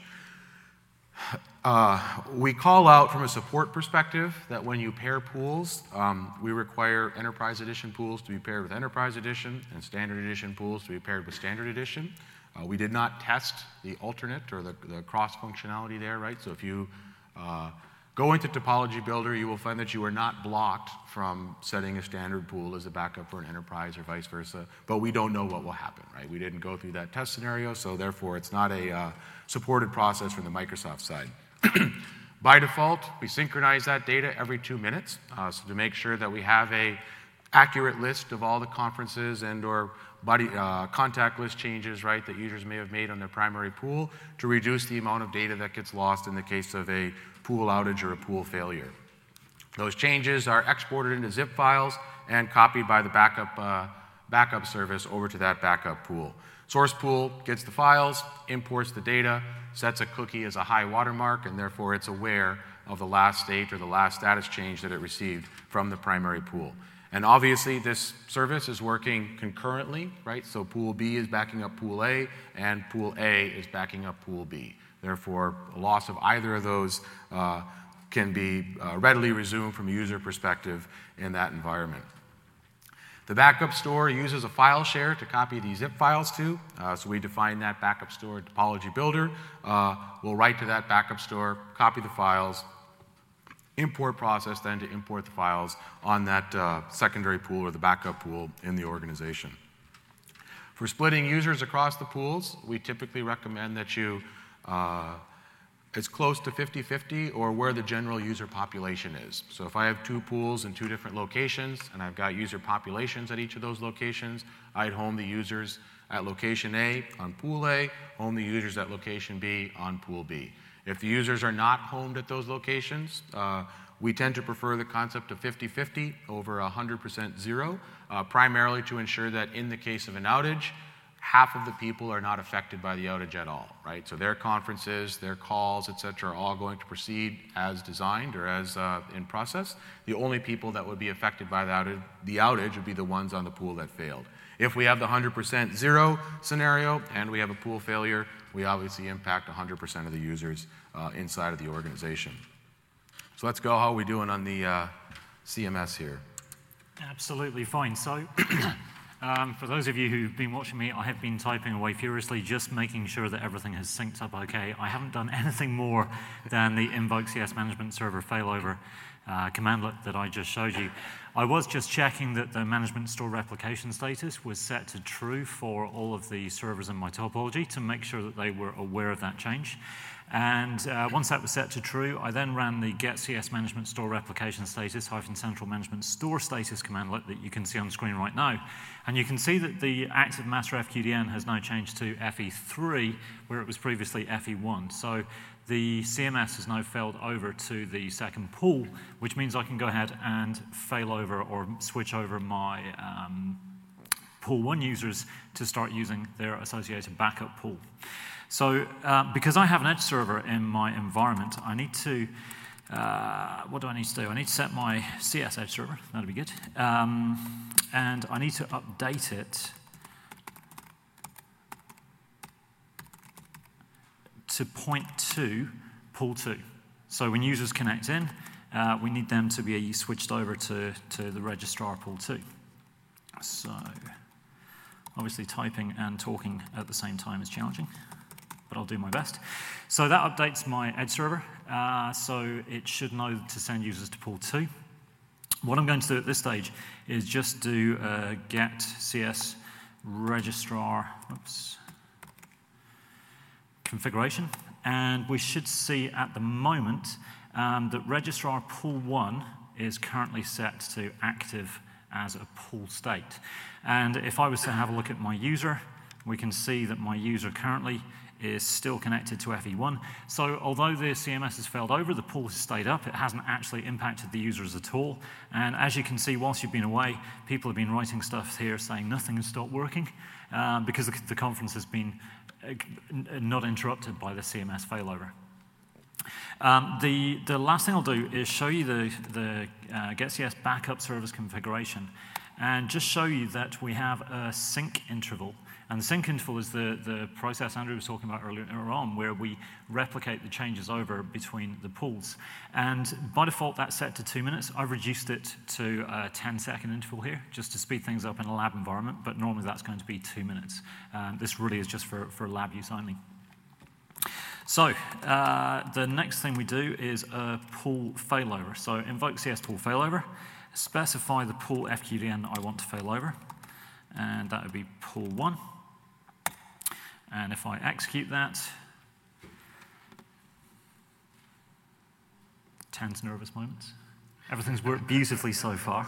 Uh, we call out from a support perspective that when you pair pools, um, we require Enterprise Edition pools to be paired with Enterprise Edition and Standard Edition pools to be paired with Standard Edition. Uh, we did not test the alternate or the, the cross functionality there, right? So if you uh, go into Topology Builder, you will find that you are not blocked from setting a standard pool as a backup for an enterprise or vice versa, but we don't know what will happen, right? We didn't go through that test scenario, so therefore it's not a uh, supported process from the Microsoft side. By default, we synchronize that data every two minutes, uh, so to make sure that we have a accurate list of all the conferences and or buddy, uh, contact list changes, right, that users may have made on their primary pool to reduce the amount of data that gets lost in the case of a pool outage or a pool failure. Those changes are exported into zip files and copied by the backup, uh, backup service over to that backup pool. Source pool gets the files, imports the data, sets a cookie as a high watermark, and therefore it's aware of the last state or the last status change that it received from the primary pool. And obviously, this service is working concurrently, right? So Pool B is backing up Pool A, and Pool A is backing up Pool B. Therefore, a loss of either of those uh, can be uh, readily resumed from a user perspective in that environment. The backup store uses a file share to copy these zip files to. Uh, so we define that backup store topology builder. Uh, we'll write to that backup store, copy the files, import process then to import the files on that uh, secondary pool or the backup pool in the organization. For splitting users across the pools, we typically recommend that you uh, it's close to fifty fifty or where the general user population is. So if I have two pools in two different locations and I've got user populations at each of those locations, I'd home the users at location A on pool A, home the users at location B on pool B. If the users are not homed at those locations, uh, we tend to prefer the concept of fifty fifty over one hundred percent zero, uh, primarily to ensure that in the case of an outage, half of the people are not affected by the outage at all, right? So their conferences, their calls, et cetera, are all going to proceed as designed or as uh, in process. The only people that would be affected by the outage, the outage would be the ones on the pool that failed. If we have the one hundred percent zero scenario and we have a pool failure, we obviously impact one hundred percent of the users uh, inside of the organization. So let's go. How are we doing on the uh, C M S here? Absolutely fine. So um, for those of you who've been watching me, I have been typing away furiously, just making sure that everything has synced up okay. I haven't done anything more than the invoke C S management server failover uh, commandlet that I just showed you. I was just checking that the management store replication status was set to true for all of the servers in my topology to make sure that they were aware of that change. And uh, once that was set to true, I then ran the get C S management store replication status hyphen central management store status commandlet that you can see on screen right now. And you can see that the active master F Q D N has now changed to F E three, where it was previously F E one. So the C M S has now failed over to the second pool, which means I can go ahead and fail over or switch over my um, pool one users to start using their associated backup pool. So uh, because I have an edge server in my environment, I need to, uh, what do I need to do? I need to set my C S edge server, that'd be good. Um, and I need to update it to point to pool two. So when users connect in, uh, we need them to be switched over to, to the registrar pool two. So obviously typing and talking at the same time is challenging, but I'll do my best. So that updates my edge server. Uh, so it should know to send users to pool two. What I'm going to do at this stage is just do a get C S registrar, oops, configuration. And we should see at the moment um, that registrar pool one is currently set to active as a pool state. And if I was to have a look at my user, we can see that my user currently is still connected to F E one. So although the C M S has failed over, the pool has stayed up, it hasn't actually impacted the users at all. And as you can see, whilst you've been away, people have been writing stuff here saying nothing has stopped working um, because the, the conference has been uh, not interrupted by the C M S failover. Um, the, the last thing I'll do is show you the, the uh, get C S backup service configuration and just show you that we have a sync interval. And the sync interval is the, the process Andrew was talking about earlier on, where we replicate the changes over between the pools. And by default, that's set to two minutes. I've reduced it to a ten second interval here, just to speed things up in a lab environment, but normally that's going to be two minutes. Um, this really is just for, for lab use only. So uh, the next thing we do is a pool failover. So invoke C S pool failover, specify the pool F Q D N I want to failover, and that would be pool one. And if I execute that, tense, nervous moments. Everything's worked beautifully so far.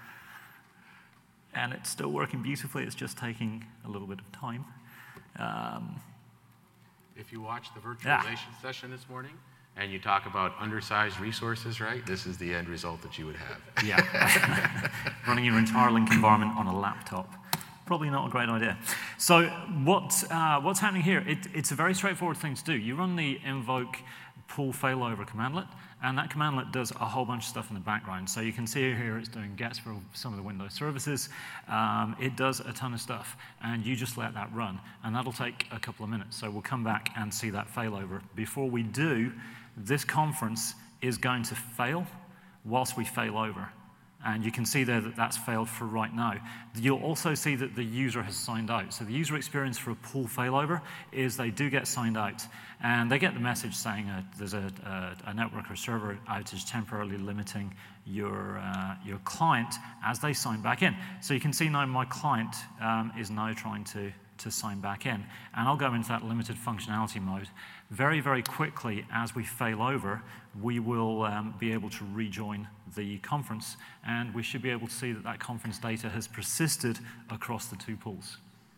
And it's still working beautifully, it's just taking a little bit of time. Um, if you watch the virtualization yeah. session this morning, and you talk about undersized resources, right? This is the end result that you would have. Yeah. Running your entire Link environment on a laptop. Probably not a great idea. So what, uh, what's happening here, it, it's a very straightforward thing to do. You run the invoke pool failover commandlet, and that commandlet does a whole bunch of stuff in the background. So you can see here it's doing gets for some of the Windows services. Um, it does a ton of stuff, and you just let that run, and that'll take a couple of minutes. So we'll come back and see that failover. Before we do, this conference is going to fail whilst we fail over. And you can see there that that's failed for right now. You'll also see that the user has signed out. So the user experience for a pool failover is they do get signed out. And they get the message saying uh, there's a, a, a network or server outage temporarily limiting your, uh, your client as they sign back in. So you can see now my client um, is now trying to, to sign back in. And I'll go into that limited functionality mode. Very, very quickly, as we fail over, we will um, be able to rejoin the conference, and we should be able to see that that conference data has persisted across the two pools.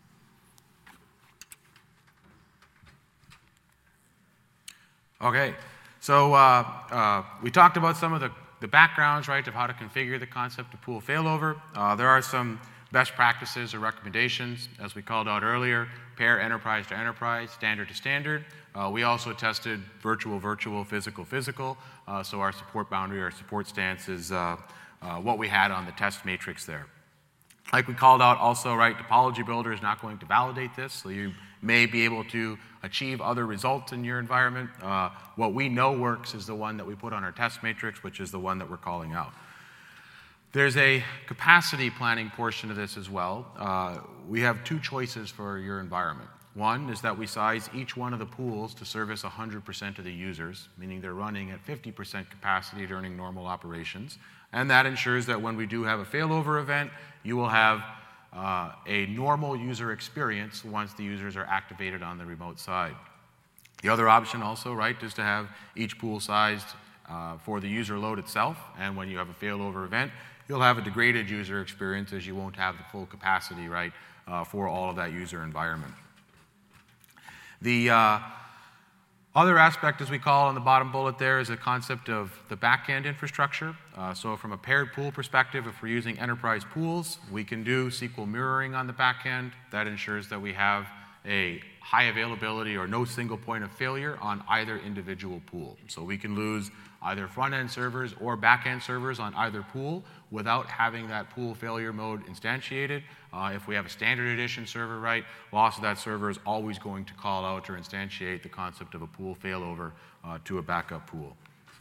Okay, so uh, uh, we talked about some of the, the backgrounds, right, of how to configure the concept of pool failover. Uh, there are some best practices or recommendations, as we called out earlier, pair enterprise to enterprise, standard to standard. Uh, we also tested virtual, virtual, physical, physical. Uh, so our support boundary, our support stance is uh, uh, what we had on the test matrix there. Like we called out also, right, Topology Builder is not going to validate this, so you may be able to achieve other results in your environment. Uh, what we know works is the one that we put on our test matrix, which is the one that we're calling out. There's a capacity planning portion of this as well. Uh, we have two choices for your environment. One is that we size each one of the pools to service one hundred percent of the users, meaning they're running at fifty percent capacity during normal operations. And that ensures that when we do have a failover event, you will have uh, a normal user experience once the users are activated on the remote side. The other option also, right, is to have each pool sized uh, for the user load itself. And when you have a failover event, you'll have a degraded user experience as you won't have the full capacity, right, uh, for all of that user environment. The uh, other aspect, as we call on the bottom bullet there, is the concept of the back-end infrastructure. Uh, so from a paired pool perspective, if we're using enterprise pools, we can do S Q L mirroring on the back end. That ensures that we have a high availability or no single point of failure on either individual pool. So we can lose either front-end servers or back-end servers on either pool without having that pool failure mode instantiated. Uh, if we have a standard edition server, right, loss of that server is always going to call out or instantiate the concept of a pool failover uh, to a backup pool.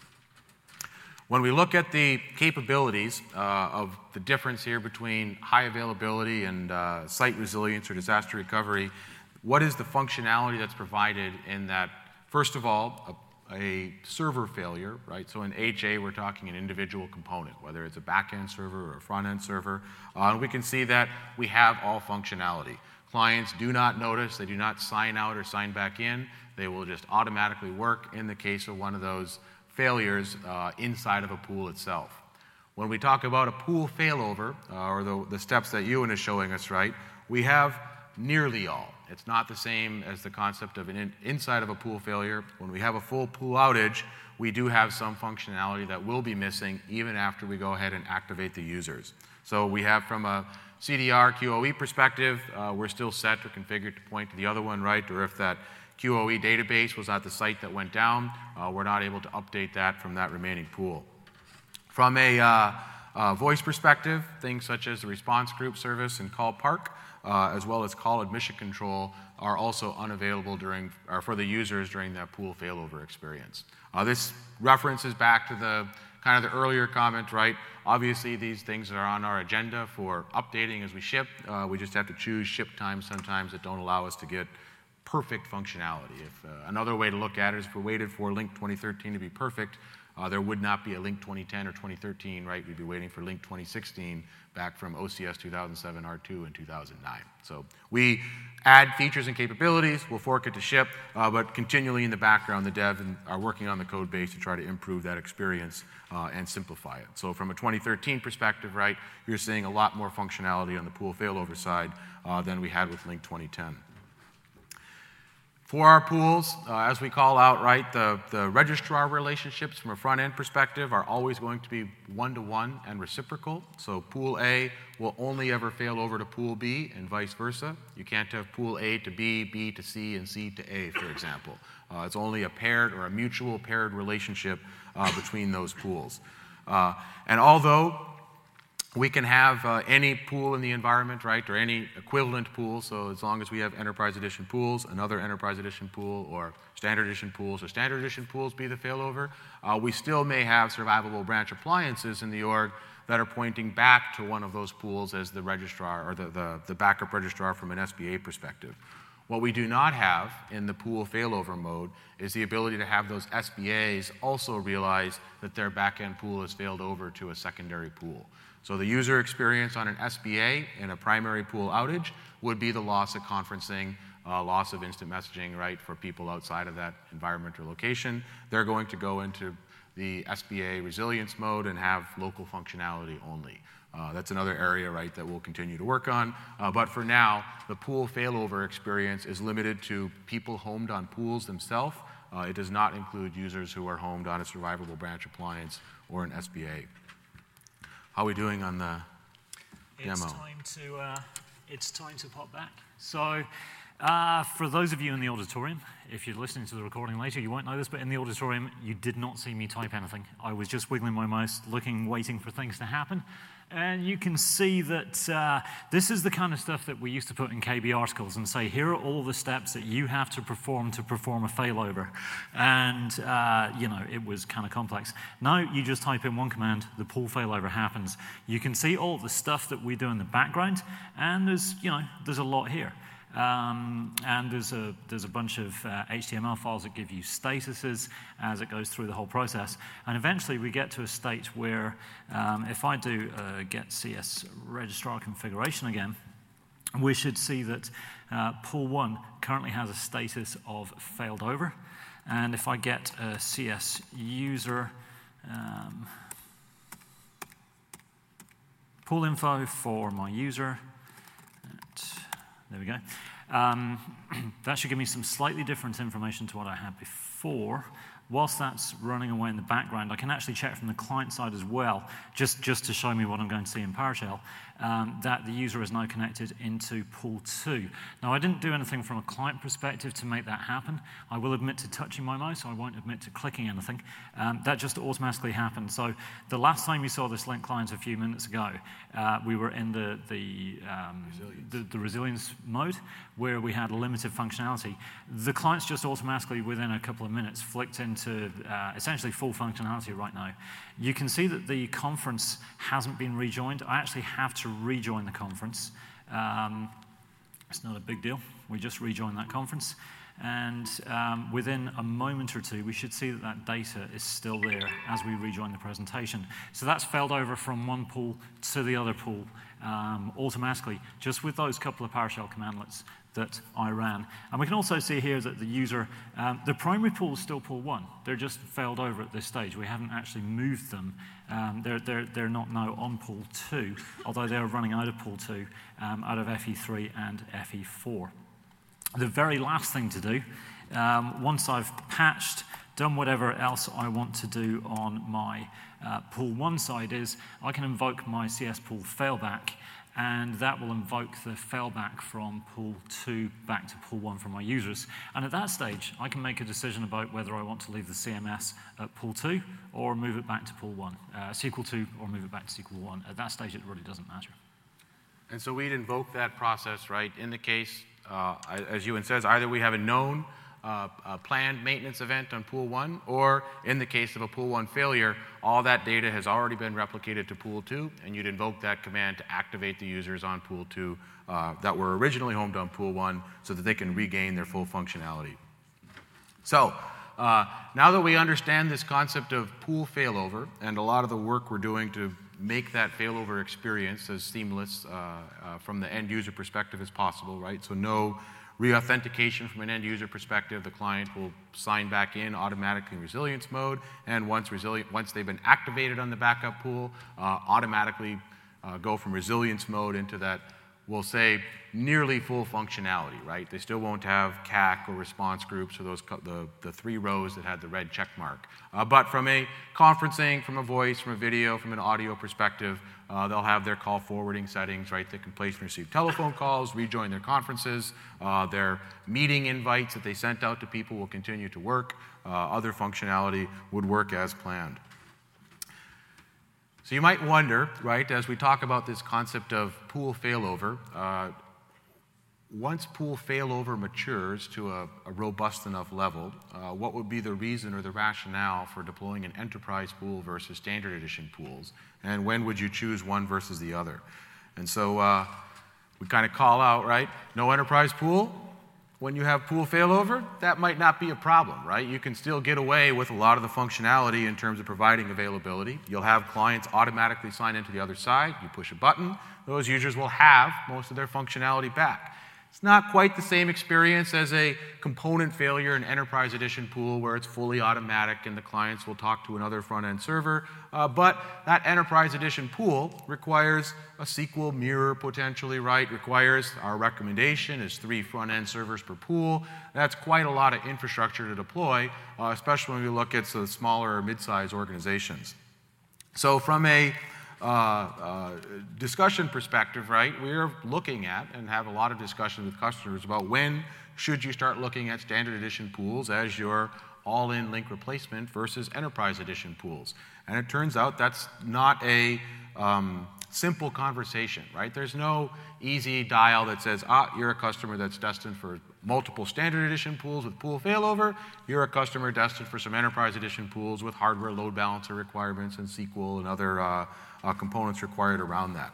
When we look at the capabilities uh, of the difference here between high availability and uh, site resilience or disaster recovery, what is the functionality that's provided in that, first of all, a, a server failure, right? So in H A, we're talking an individual component, whether it's a back-end server or a front-end server. Uh, and we can see that we have all functionality. Clients do not notice, they do not sign out or sign back in. They will just automatically work in the case of one of those failures uh, inside of a pool itself. When we talk about a pool failover, uh, or the, the steps that Ewan is showing us, right, we have nearly all. It's not the same as the concept of an in, inside of a pool failure. When we have a full pool outage, we do have some functionality that will be missing even after we go ahead and activate the users. So we have from a C D R Q O E perspective, uh, we're still set or configured to point to the other one, right? Or if that Q O E database was at the site that went down, uh, we're not able to update that from that remaining pool. From a uh, uh, voice perspective, things such as the response group service and call park, uh, as well as call admission control, are also unavailable during, or for the users during that pool failover experience. Uh, this references back to the kind of the earlier comment, right? Obviously, these things are on our agenda for updating as we ship. Uh, we just have to choose ship times sometimes that don't allow us to get perfect functionality. If uh, another way to look at it is if we waited for Link twenty thirteen to be perfect, uh, there would not be a Link twenty ten or twenty thirteen, right? We'd be waiting for Link twenty sixteen back from O C S two thousand seven R two in two thousand nine. So we add features and capabilities, we'll fork it to ship, uh, but continually in the background, the dev are working on the code base to try to improve that experience uh, and simplify it. So from a twenty thirteen perspective, right, you're seeing a lot more functionality on the pool failover side uh, than we had with Link twenty ten. For our pools, uh, as we call out, right, the, the registrar relationships from a front-end perspective are always going to be one-to-one and reciprocal. So pool A will only ever fail over to pool B and vice versa. You can't have pool A to B, B to C, and C to A, for example. Uh, it's only a paired or a mutual paired relationship uh, between those pools. Uh, and although we can have uh, any pool in the environment, right, or any equivalent pool, so as long as we have Enterprise Edition pools, another Enterprise Edition pool, or Standard Edition pools, or Standard Edition pools be the failover, uh, we still may have survivable branch appliances in the org that are pointing back to one of those pools as the registrar, or the, the, the backup registrar from an S B A perspective. What we do not have in the pool failover mode is the ability to have those S B As also realize that their backend pool has failed over to a secondary pool. So the user experience on an S B A in a primary pool outage would be the loss of conferencing, uh, loss of instant messaging, right, for people outside of that environment or location. They're going to go into the S B A resilience mode and have local functionality only. Uh, that's another area, right, that we'll continue to work on. Uh, but for now, the pool failover experience is limited to people homed on pools themselves. Uh, it does not include users who are homed on a survivable branch appliance or an S B A. How are we doing on the it's demo? Time to, uh, it's time to pop back. So uh, for those of you in the auditorium, if you're listening to the recording later, you won't know this, but in the auditorium, you did not see me type anything. I was just wiggling my mouse, looking, waiting for things to happen. And you can see that uh, this is the kind of stuff that we used to put in K B articles and say, here are all the steps that you have to perform to perform a failover. And, uh, you know, it was kind of complex. Now you just type in one command, the pool failover happens. You can see all the stuff that we do in the background, and there's, you know, there's a lot here. Um, and there's a, there's a bunch of uh, H T M L files that give you statuses as it goes through the whole process. And eventually we get to a state where um, if I do uh, get C S registrar configuration again, we should see that uh, pool one currently has a status of failed over. And if I get a C S user um, pool info for my user, there we go. Um, that should give me some slightly different information to what I had before. Whilst that's running away in the background, I can actually check from the client side as well, just, just to show me what I'm going to see in PowerShell, um, that the user is now connected into pool two. Now, I didn't do anything from a client perspective to make that happen. I will admit to touching my mouse. I won't admit to clicking anything. Um, that just automatically happened. So the last time you saw this link client a few minutes ago, uh, we were in the, the, um, the, the resilience mode, where we had limited functionality. The client's just automatically, within a couple of minutes, flicked into uh, essentially full functionality right now. You can see that the conference hasn't been rejoined. I actually have to rejoin the conference. Um, it's not a big deal. We just rejoin that conference. And um, within a moment or two, we should see that that data is still there as we rejoin the presentation. So that's failed over from one pool to the other pool um, automatically, just with those couple of PowerShell commandlets that I ran. And we can also see here that the user, um, the primary pool is still pool one. They're just failed over at this stage. We haven't actually moved them. Um, they're, they're, they're not now on pool two, although they're running out of pool two, um, out of F E three and F E four. The very last thing to do, um, once I've patched, done whatever else I want to do on my uh, pool one side, is I can invoke my C S pool failback, and that will invoke the failback from pool two back to pool one for my users. And at that stage, I can make a decision about whether I want to leave the C M S at pool two or move it back to pool one, uh, S Q L two or move it back to S Q L one. At that stage, it really doesn't matter. And so we'd invoke that process, right, in the case, uh, as Ewan says, either we have a known uh, a planned maintenance event on pool one, or in the case of a pool one failure, all that data has already been replicated to pool two, and you'd invoke that command to activate the users on pool two uh, that were originally homed on pool one so that they can regain their full functionality. So uh, now that we understand this concept of pool failover and a lot of the work we're doing to make that failover experience as seamless uh, uh, from the end user perspective as possible, right? So no re-authentication from an end user perspective. The client will sign back in automatically in resilience mode, and once resilient, once they've been activated on the backup pool, uh, automatically uh, go from resilience mode into that will say nearly full functionality, right? They still won't have C A C or response groups or those the, the three rows that had the red check mark. Uh, but from a conferencing, from a voice, from a video, from an audio perspective, uh, they'll have their call forwarding settings, right? They can place and receive telephone calls, rejoin their conferences, uh, their meeting invites that they sent out to people will continue to work. Uh, other functionality would work as planned. So you might wonder, right, as we talk about this concept of pool failover, uh, once pool failover matures to a, a robust enough level, uh, what would be the reason or the rationale for deploying an enterprise pool versus standard edition pools? And when would you choose one versus the other? And so uh, we kind of call out, right, no enterprise pool. When you have pool failover, that might not be a problem, right? You can still get away with a lot of the functionality in terms of providing availability. You'll have clients automatically sign into the other side. You push a button, those users will have most of their functionality back. It's not quite the same experience as a component failure in Enterprise Edition pool where it's fully automatic and the clients will talk to another front-end server, uh, but that Enterprise Edition pool requires a S Q L mirror potentially, right? Requires, our recommendation is three front-end servers per pool. That's quite a lot of infrastructure to deploy, uh, especially when we look at the smaller or mid-sized organizations. So from a Uh, uh, discussion perspective, right, we're looking at and have a lot of discussions with customers about when should you start looking at standard edition pools as your all-in link replacement versus enterprise edition pools. And it turns out that's not a um, simple conversation, right? There's no easy dial that says, ah, you're a customer that's destined for multiple standard edition pools with pool failover. You're a customer destined for some enterprise edition pools with hardware load balancer requirements and S Q L and other uh, uh, components required around that.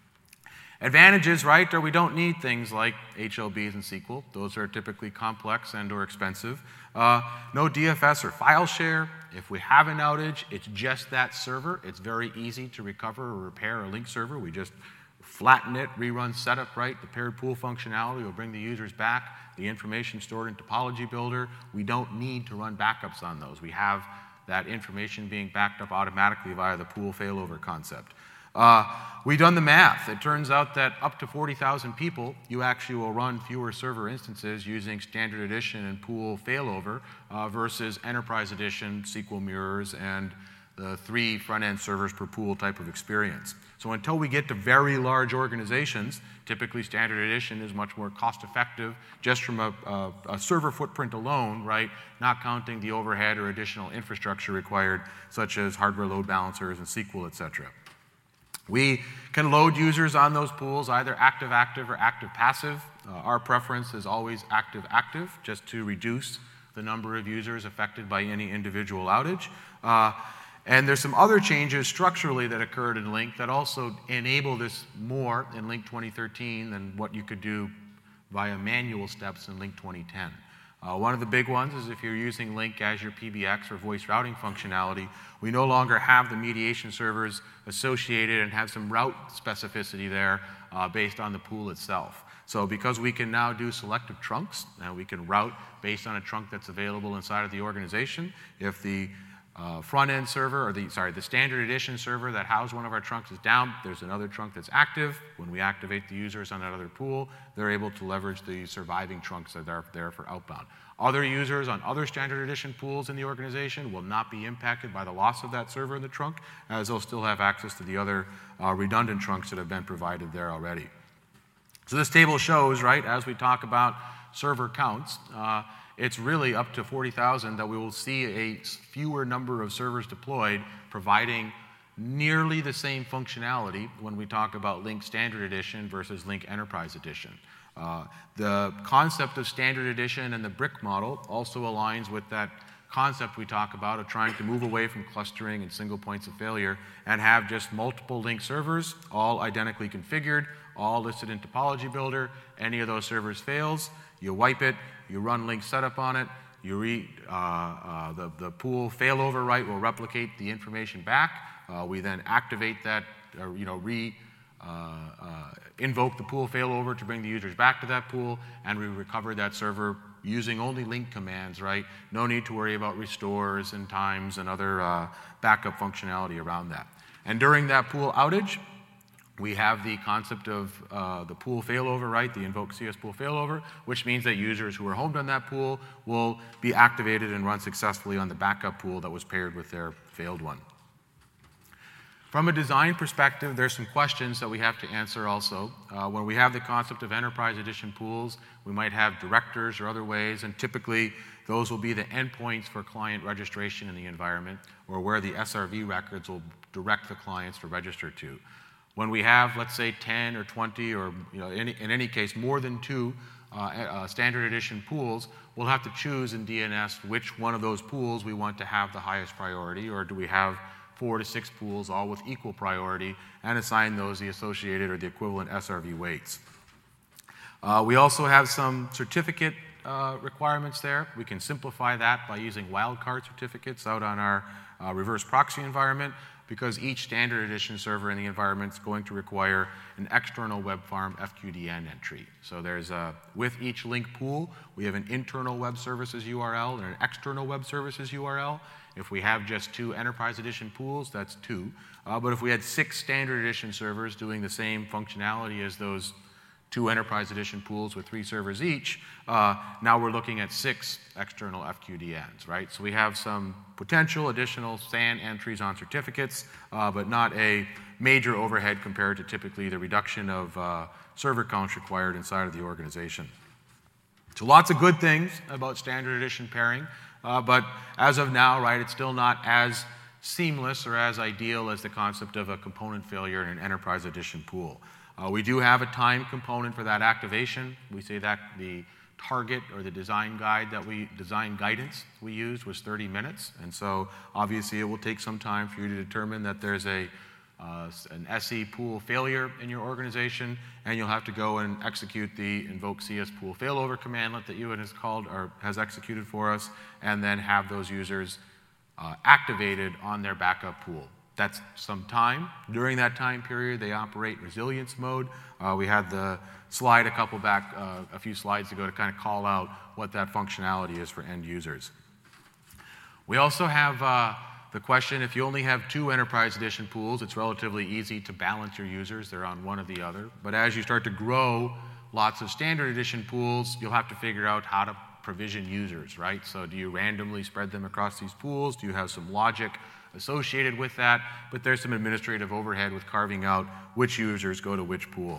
Advantages, right, are we don't need things like H L Bs and S Q L. Those are typically complex and or expensive. Uh, no D F S or file share. If we have an outage, it's just that server. It's very easy to recover or repair a link server. We just flatten it, rerun setup, right? The paired pool functionality will bring the users back. The information stored in Topology Builder. We don't need to run backups on those. We have that information being backed up automatically via the pool failover concept. Uh, we've done the math. It turns out that up to forty thousand people, you actually will run fewer server instances using standard edition and pool failover uh, versus enterprise edition, S Q L mirrors, and the three front-end servers per pool type of experience. So until we get to very large organizations, typically standard edition is much more cost-effective just from a, a, a server footprint alone, right? Not counting the overhead or additional infrastructure required, such as hardware load balancers and S Q L, et cetera. We can load users on those pools, either active-active or active-passive. Uh, our preference is always active-active, just to reduce the number of users affected by any individual outage. Uh, and there's some other changes structurally that occurred in Link that also enable this more in Link twenty thirteen than what you could do via manual steps in Link twenty ten. Uh, one of the big ones is if you're using Link as your P B X or voice routing functionality, we no longer have the mediation servers associated and have some route specificity there uh, based on the pool itself. So because we can now do selective trunks, and we can route based on a trunk that's available inside of the organization, if the uh, front-end server, or the, sorry, the standard edition server that housed one of our trunks is down, there's another trunk that's active. When we activate the users on that other pool, they're able to leverage the surviving trunks that are there for outbound. Other users on other standard edition pools in the organization will not be impacted by the loss of that server in the trunk, as they'll still have access to the other uh, redundant trunks that have been provided there already. So this table shows, right, as we talk about server counts, uh, it's really up to forty thousand that we will see a fewer number of servers deployed, providing nearly the same functionality when we talk about Link Standard Edition versus Link Enterprise Edition. Uh, the concept of Standard Edition and the brick model also aligns with that concept we talk about of trying to move away from clustering and single points of failure and have just multiple Link servers, all identically configured, all listed in Topology Builder. Any of those servers fails, you wipe it, you run Link setup on it, you re, uh, uh, the, the pool failover, right, will replicate the information back. Uh, we then activate that, or, you know, re, uh, uh, invoke the pool failover to bring the users back to that pool, and we recover that server using only Link commands, right? No need to worry about restores and times and other uh, backup functionality around that. And during that pool outage, We have the concept of uh, the pool failover, right, the invoke C S pool failover, which means that users who are homed on that pool will be activated and run successfully on the backup pool that was paired with their failed one. From a design perspective, there's some questions that we have to answer also. Uh, when we have the concept of enterprise edition pools, we might have directors or other ways, and typically those will be the endpoints for client registration in the environment, or where the S R V records will direct the clients to register to. When we have, let's say, ten or twenty, or you know, any, in any case, more than two uh, uh, standard edition pools, we'll have to choose in D N S which one of those pools we want to have the highest priority, or do we have four to six pools all with equal priority, and assign those the associated or the equivalent S R V weights. Uh, we also have some certificate uh, requirements there. We can simplify that by using wildcard certificates out on our uh, reverse proxy environment, because each standard edition server in the environment is going to require an external web farm F Q D N entry. So there's a, with each link pool, we have an internal web services U R L and an external web services U R L. If we have just two enterprise edition pools, that's two. Uh, but if we had six standard edition servers doing the same functionality as those two enterprise edition pools with three servers each, uh, now we're looking at six external F Q D Ns, right? So we have some potential additional S A N entries on certificates, uh, but not a major overhead compared to typically the reduction of uh, server counts required inside of the organization. So lots of good things about standard edition pairing, uh, but as of now, right, it's still not as seamless or as ideal as the concept of a component failure in an enterprise edition pool. Uh, we do have a time component for that activation. We say that the target or the design guide that we, design guidance we used was thirty minutes. And so obviously it will take some time for you to determine that there's a, uh, an S E pool failure in your organization, and you'll have to go and execute the invoke C S pool failover commandlet that Ewan has called or has executed for us, and then have those users uh, activated on their backup pool. That's some time. During that time period, they operate resilience mode. Uh, we had the slide a couple back, uh, a few slides ago to kind of call out what that functionality is for end users. We also have uh, the question, if you only have two enterprise edition pools, it's relatively easy to balance your users. They're on one or the other. But as you start to grow lots of standard edition pools, you'll have to figure out how to provision users, right? So do you randomly spread them across these pools? Do you have some logic associated with that? But there's some administrative overhead with carving out which users go to which pool.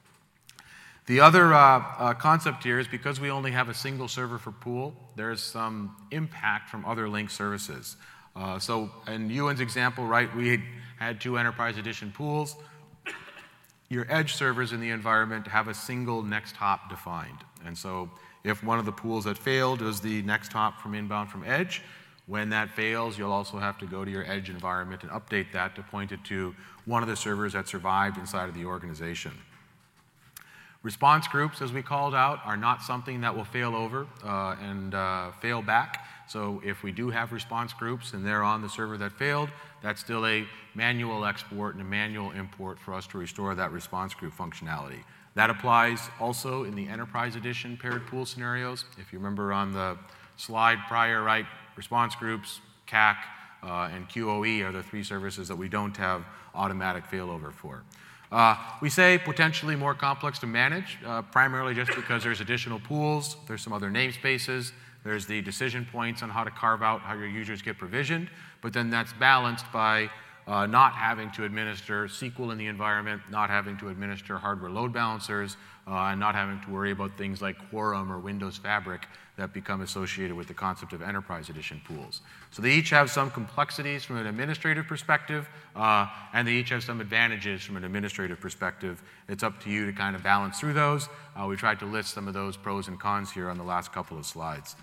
The other uh, uh, concept here is because we only have a single server for pool, there's some impact from other link services. Uh, so in Ewan's example, right, we had, had two enterprise edition pools. Your edge servers in the environment have a single next hop defined. And so if one of the pools that failed is the next hop from inbound from edge, when that fails, you'll also have to go to your edge environment and update that to point it to one of the servers that survived inside of the organization. Response groups, as we called out, are not something that will fail over uh, and uh, fail back. So if we do have response groups and they're on the server that failed, that's still a manual export and a manual import for us to restore that response group functionality. That applies also in the enterprise edition paired pool scenarios. If you remember on the slide prior, right, response groups, C A C, uh, and Q O E are the three services that we don't have automatic failover for. Uh, we say potentially more complex to manage, uh, primarily just because there's additional pools, there's some other namespaces, there's the decision points on how to carve out how your users get provisioned, but then that's balanced by uh, not having to administer S Q L in the environment, not having to administer hardware load balancers, uh, and not having to worry about things like Quorum or Windows Fabric that become associated with the concept of enterprise edition pools. So they each have some complexities from an administrative perspective, uh, and they each have some advantages from an administrative perspective. It's up to you to kind of balance through those. Uh, we tried to list some of those pros and cons here on the last couple of slides.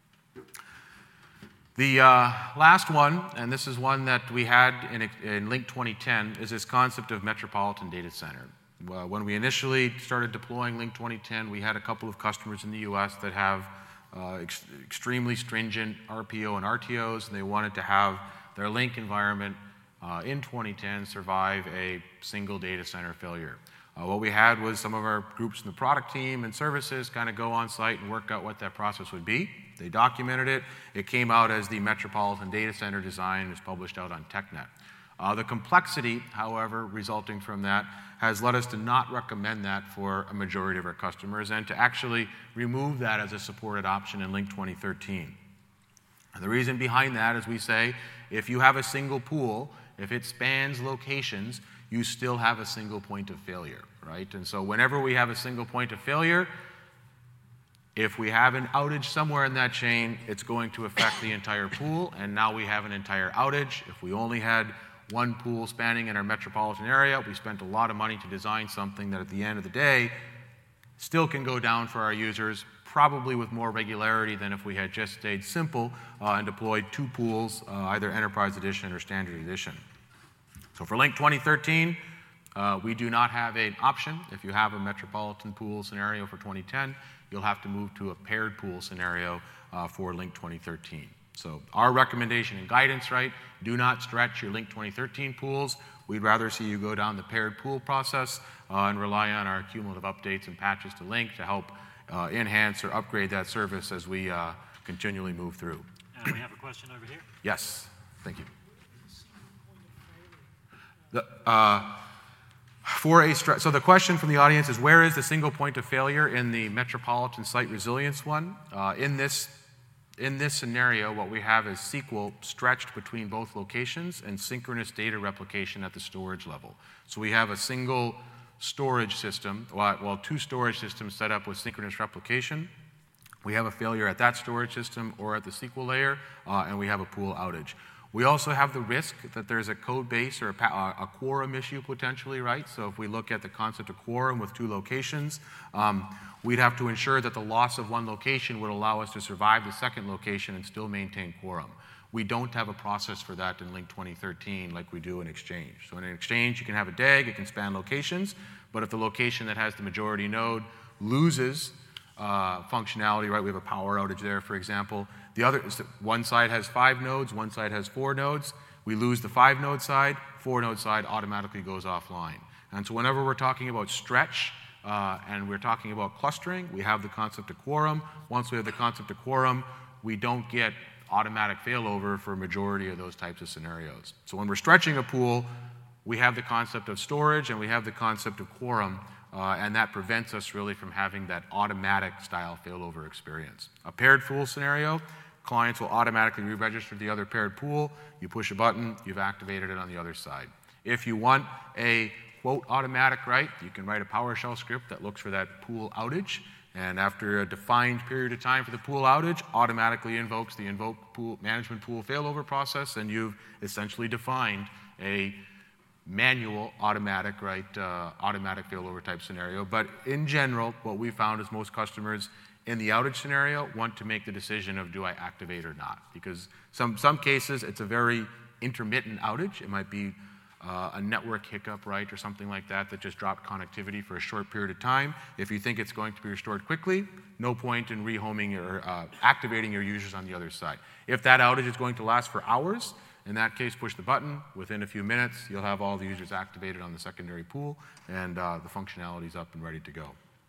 The uh, last one, and this is one that we had in, in Link twenty ten, is this concept of Metropolitan Data Center. Uh, when we initially started deploying Link twenty ten, we had a couple of customers in the U S that have uh, ex extremely stringent R P O and R T Os, and they wanted to have their Link environment uh, in twenty ten survive a single data center failure. Uh, what we had was some of our groups in the product team and services kind of go on site and work out what that process would be. They documented it. It came out as the Metropolitan Data Center design. It was published out on TechNet. Uh, the complexity, however, resulting from that has led us to not recommend that for a majority of our customers and to actually remove that as a supported option in Link twenty thirteen. And the reason behind that is we say if you have a single pool, if it spans locations, you still have a single point of failure, right? And so whenever we have a single point of failure, if we have an outage somewhere in that chain, it's going to affect the entire pool, and now we have an entire outage. If we only had one pool spanning in our metropolitan area, we spent a lot of money to design something that at the end of the day still can go down for our users, probably with more regularity than if we had just stayed simple uh, and deployed two pools, uh, either Enterprise Edition or Standard Edition. So for Link twenty thirteen, uh, we do not have an option. If you have a metropolitan pool scenario for twenty ten, you'll have to move to a paired pool scenario uh, for Link twenty thirteen. So our recommendation and guidance, right, do not stretch your Link twenty thirteen pools. We'd rather see you go down the paired pool process uh, and rely on our cumulative updates and patches to Link to help uh, enhance or upgrade that service as we uh, continually move through. And we have a question over here. Yes, thank you. The, uh, for a stre- so the question from the audience is, where is the single point of failure in the metropolitan site resilience one? Uh, in this In this scenario, what we have is S Q L stretched between both locations and synchronous data replication at the storage level. So we have a single storage system, well, well, two storage systems set up with synchronous replication. We have a failure at that storage system or at the S Q L layer, uh, and we have a pool outage. We also have the risk that there's a code base or a, a quorum issue potentially, right? So if we look at the concept of quorum with two locations, um, we'd have to ensure that the loss of one location would allow us to survive the second location and still maintain quorum. We don't have a process for that in Link twenty thirteen like we do in Exchange. So in an Exchange, you can have a D A G, it can span locations, but if the location that has the majority node loses uh, functionality, right, we have a power outage there, for example, the other, one side has five nodes, one side has four nodes. We lose the five node side, four node side automatically goes offline. And so whenever we're talking about stretch uh, and we're talking about clustering, we have the concept of quorum. Once we have the concept of quorum, we don't get automatic failover for a majority of those types of scenarios. So when we're stretching a pool, we have the concept of storage and we have the concept of quorum, uh, and that prevents us really from having that automatic style failover experience. A paired pool scenario, clients will automatically re-register the other paired pool. You push a button, you've activated it on the other side. If you want a quote automatic, right, you can write a PowerShell script that looks for that pool outage, and after a defined period of time for the pool outage, automatically invokes the invoke pool management pool failover process, and you've essentially defined a manual automatic, right, uh, automatic failover type scenario. But in general, what we found is most customers in the outage scenario want to make the decision of do I activate or not, because some some cases it's a very intermittent outage. It might be uh, a network hiccup, right, or something like that that just dropped connectivity for a short period of time. If you think it's going to be restored quickly, no point in rehoming or uh, activating your users on the other side. If that outage is going to last for hours, in that case, push the button. Within a few minutes, you'll have all the users activated on the secondary pool, and uh, the functionality is up and ready to go.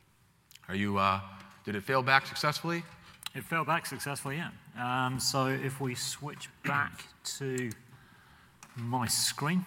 Are you? Uh, did it fail back successfully? It failed back successfully, yeah. Um, so if we switch back to my screen,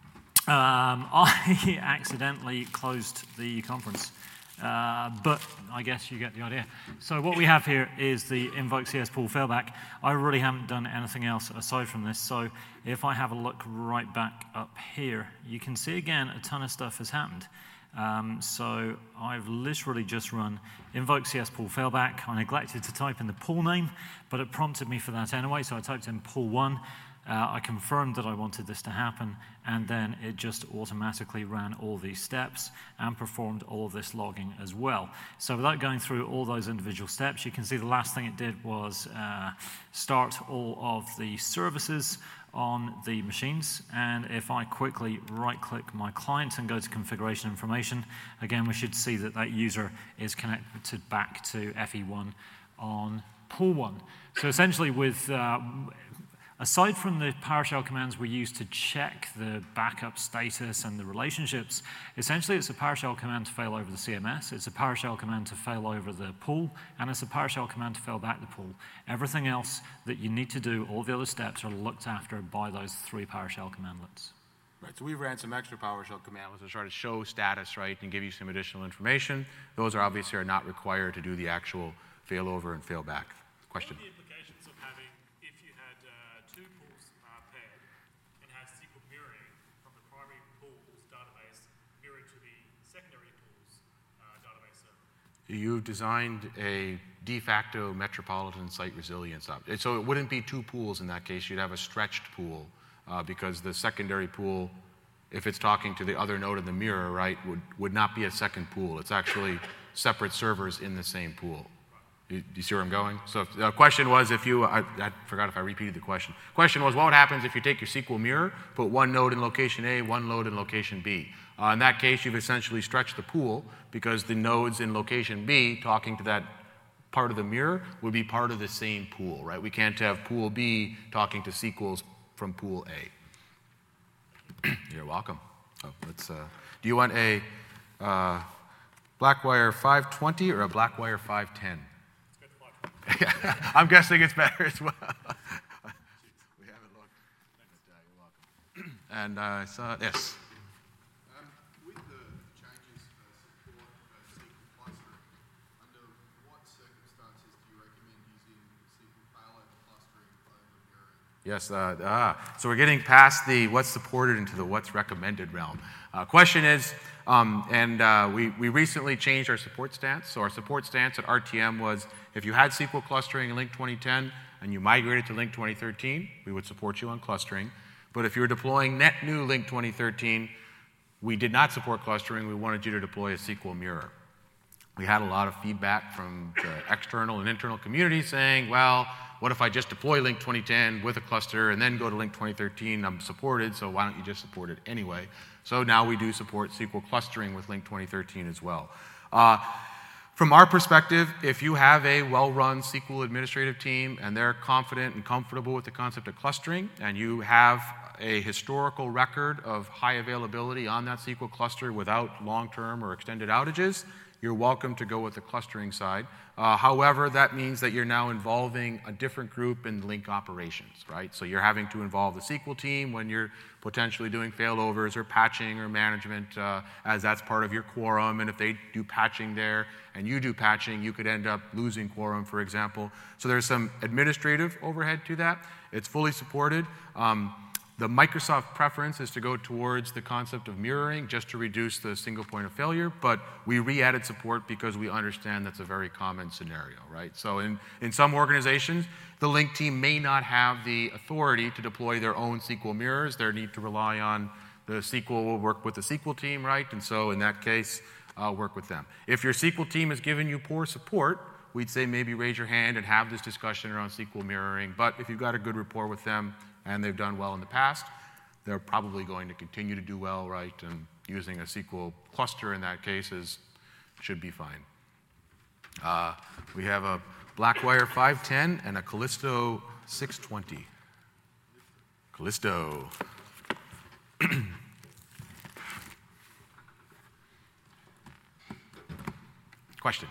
um, I accidentally closed the conference. Uh, but I guess you get the idea. So what we have here is the invoke C S pool failback. I really haven't done anything else aside from this. So if I have a look right back up here, you can see again a ton of stuff has happened. Um, so I've literally just run invoke C S pool failback. I neglected to type in the pool name, but it prompted me for that anyway. So I typed in pool one. Uh, I confirmed that I wanted this to happen, and then it just automatically ran all these steps and performed all of this logging as well. So without going through all those individual steps, you can see the last thing it did was uh, start all of the services on the machines. And if I quickly right-click my client and go to configuration information, again, we should see that that user is connected back to F E one on pool one. So essentially with uh, aside from the PowerShell commands we use to check the backup status and the relationships, essentially it's a PowerShell command to fail over the C M S, it's a PowerShell command to fail over the pool, and it's a PowerShell command to fail back the pool. Everything else that you need to do, all the other steps, are looked after by those three PowerShell commandlets. Right, so we ran some extra PowerShell commands to try to show status, right, and give you some additional information. Those are obviously are not required to do the actual failover and failback. Question? What are the implications of having, if you had uh, two pools uh, paired and had S Q L mirroring from the primary pool's database mirrored to the secondary pool's uh, database server? You've designed a de facto metropolitan site resilience object. So it wouldn't be two pools in that case. You'd have a stretched pool uh, because the secondary pool, if it's talking to the other node in the mirror, right, would, would not be a second pool. It's actually separate servers in the same pool. You, you see where I'm going? So if, the question was if you, I, I forgot if I repeated the question. Question was what happens if you take your S Q L mirror, put one node in location A, one node in location B? Uh, in that case, you've essentially stretched the pool because the nodes in location B talking to that part of the mirror would be part of the same pool, right? We can't have pool B talking to S Q Ls from pool A. You're welcome. Oh, let's, uh, do you want a uh, Blackwire five twenty or a Blackwire five ten? I'm guessing it's better as well. We haven't looked. But, uh, you're welcome. And I uh, saw, yes. Um, with the changes for support for S Q L clustering, under what circumstances do you recommend using S Q L failover clustering over mirroring? Yes, uh, ah, so we're getting past the what's supported into the what's recommended realm. Uh, question is, um, and uh, we, we recently changed our support stance. So our support stance at R T M was if you had S Q L clustering in Link twenty ten and you migrated to Link twenty thirteen, we would support you on clustering. But if you were deploying net new Link twenty thirteen, we did not support clustering. We wanted you to deploy a S Q L mirror. We had a lot of feedback from the external and internal community saying, well, what if I just deploy Link twenty ten with a cluster and then go to Link twenty thirteen? I'm supported, so why don't you just support it anyway? So now we do support S Q L clustering with Link twenty thirteen as well. Uh, from our perspective, if you have a well-run S Q L administrative team and they're confident and comfortable with the concept of clustering, and you have a historical record of high availability on that S Q L cluster without long-term or extended outages, you're welcome to go with the clustering side. Uh, however, that means that you're now involving a different group in Link operations, right? So you're having to involve the S Q L team when you're potentially doing failovers or patching or management, uh, as that's part of your quorum. And if they do patching there and you do patching, you could end up losing quorum, for example. So there's some administrative overhead to that. It's fully supported. Um, The Microsoft preference is to go towards the concept of mirroring just to reduce the single point of failure, but we re-added support because we understand that's a very common scenario, right? So in, in some organizations, the Link team may not have the authority to deploy their own S Q L mirrors. They need to rely on the S Q L will work with the S Q L team, right? And so in that case, uh, work with them. If your S Q L team is giving you poor support, we'd say maybe raise your hand and have this discussion around S Q L mirroring, but if you've got a good rapport with them, and they've done well in the past, they're probably going to continue to do well, right? And using a S Q L cluster in that case is, should be fine. Uh, we have a Blackwire five ten and a Callisto six twenty. Callisto. Question.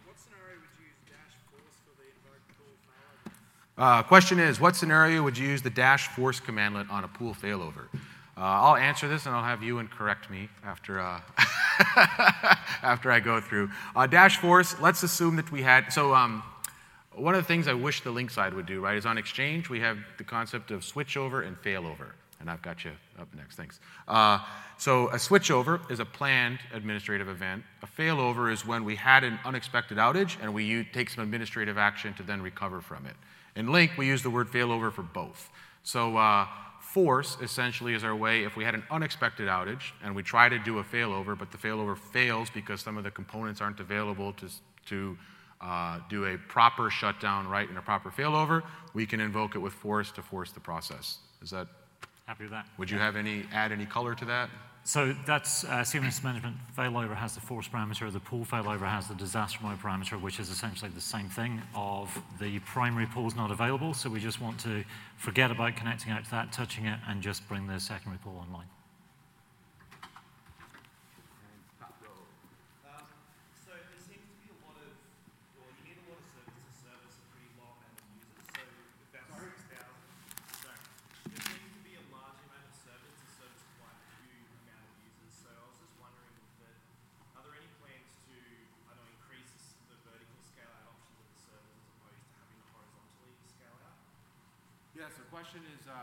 Uh, question is, what scenario would you use the dash force commandlet on a pool failover? Uh, I'll answer this, and I'll have Ewan correct me after uh, after I go through. Uh, dash force, let's assume that we had, so um, one of the things I wish the Link side would do, right, is on Exchange, we have the concept of switchover and failover. And I've got you up next, thanks. Uh, so a switchover is a planned administrative event. A failover is when we had an unexpected outage, and we u- take some administrative action to then recover from it. In Link, we use the word failover for both. So uh, force essentially is our way if we had an unexpected outage and we try to do a failover, but the failover fails because some of the components aren't available to, to uh, do a proper shutdown, right, and a proper failover, we can invoke it with force to force the process. Is that? Happy with that. Would you have any, add any color to that? So that's uh, sequence management. Failover has the force parameter. The pool failover has the disaster mode parameter, which is essentially the same thing of the primary pool is not available. So we just want to forget about connecting out to that, touching it, and just bring the secondary pool online. question is, uh,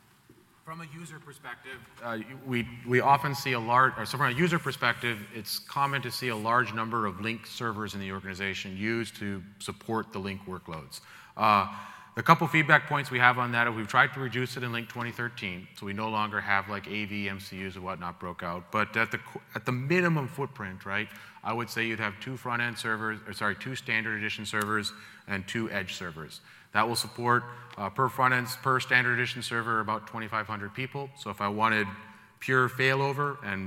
from a user perspective, uh, we, we often see a large, or so from a user perspective, it's common to see a large number of Link servers in the organization used to support the Link workloads. Uh, the couple feedback points we have on that is we've tried to reduce it in Link twenty thirteen, so we no longer have like A V, M C Us and whatnot broke out. But at the, at the minimum footprint, right, I would say you'd have two front-end servers, or sorry, two standard edition servers and two edge servers. That will support uh, per front end, per standard edition server about twenty-five hundred people. So if I wanted pure failover and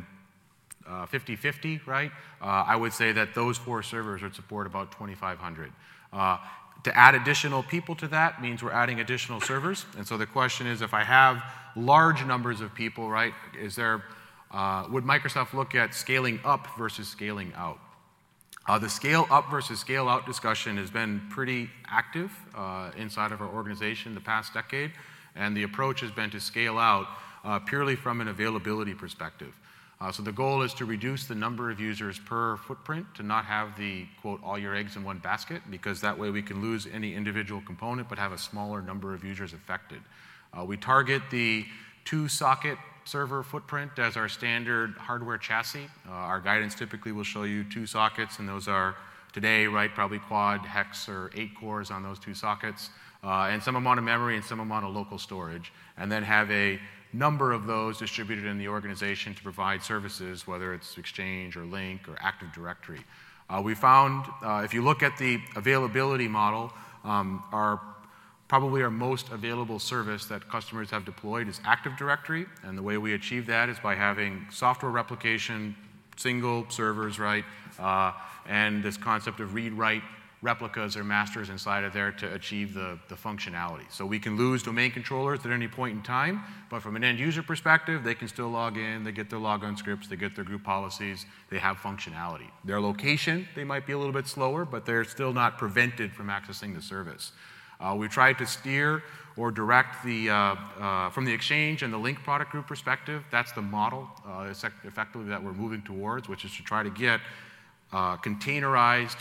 fifty fifty, right, uh, I would say that those four servers would support about twenty-five hundred. Uh, to add additional people to that means we're adding additional servers. And so the question is, if I have large numbers of people, right, is there, uh, would Microsoft look at scaling up versus scaling out? Uh, the scale up versus scale out discussion has been pretty active uh, inside of our organization the past decade, and the approach has been to scale out uh, purely from an availability perspective. Uh, so the goal is to reduce the number of users per footprint, to not have the, quote, all your eggs in one basket, because that way we can lose any individual component but have a smaller number of users affected. Uh, we target the two socket server footprint as our standard hardware chassis. Uh, our guidance typically will show you two sockets, and those are today, right, probably quad, hex, or eight cores on those two sockets, uh, and some amount of memory and some amount of local storage, and then have a number of those distributed in the organization to provide services, whether it's Exchange or Link or Active Directory. Uh, we found, uh, if you look at the availability model, um, our probably our most available service that customers have deployed is Active Directory, and the way we achieve that is by having software replication, single servers, right, uh, and this concept of read-write replicas or masters inside of there to achieve the, the functionality. So we can lose domain controllers at any point in time, but from an end user perspective, they can still log in, they get their logon scripts, they get their group policies, they have functionality. Their location, they might be a little bit slower, but they're still not prevented from accessing the service. Uh, we tried to steer or direct the, uh, uh, from the Exchange and the Link product group perspective. That's the model uh, effectively that we're moving towards, which is to try to get uh, containerized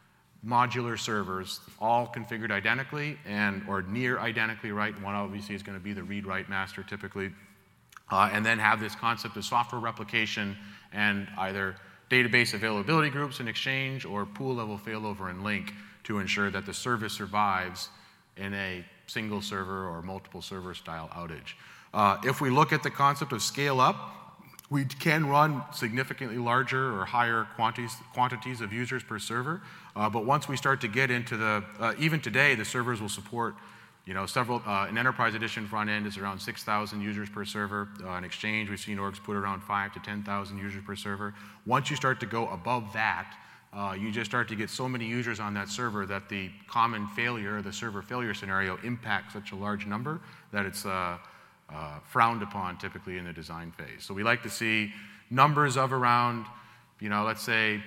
modular servers all configured identically and or near identically, right? One obviously is going to be the read-write master typically, uh, and then have this concept of software replication and either database availability groups in Exchange or pool level failover in Link to ensure that the service survives in a single server or multiple server style outage. Uh, if we look at the concept of scale up, we can run significantly larger or higher quantities, quantities of users per server, uh, but once we start to get into the, uh, even today, the servers will support, you know, several, uh, an enterprise edition front end is around six thousand users per server. Uh, in Exchange, we've seen orgs put around five to ten thousand users per server. Once you start to go above that, uh, you just start to get so many users on that server that the common failure, the server failure scenario impacts such a large number that it's, uh, Uh, frowned upon typically in the design phase. So we like to see numbers of around, you know, let's say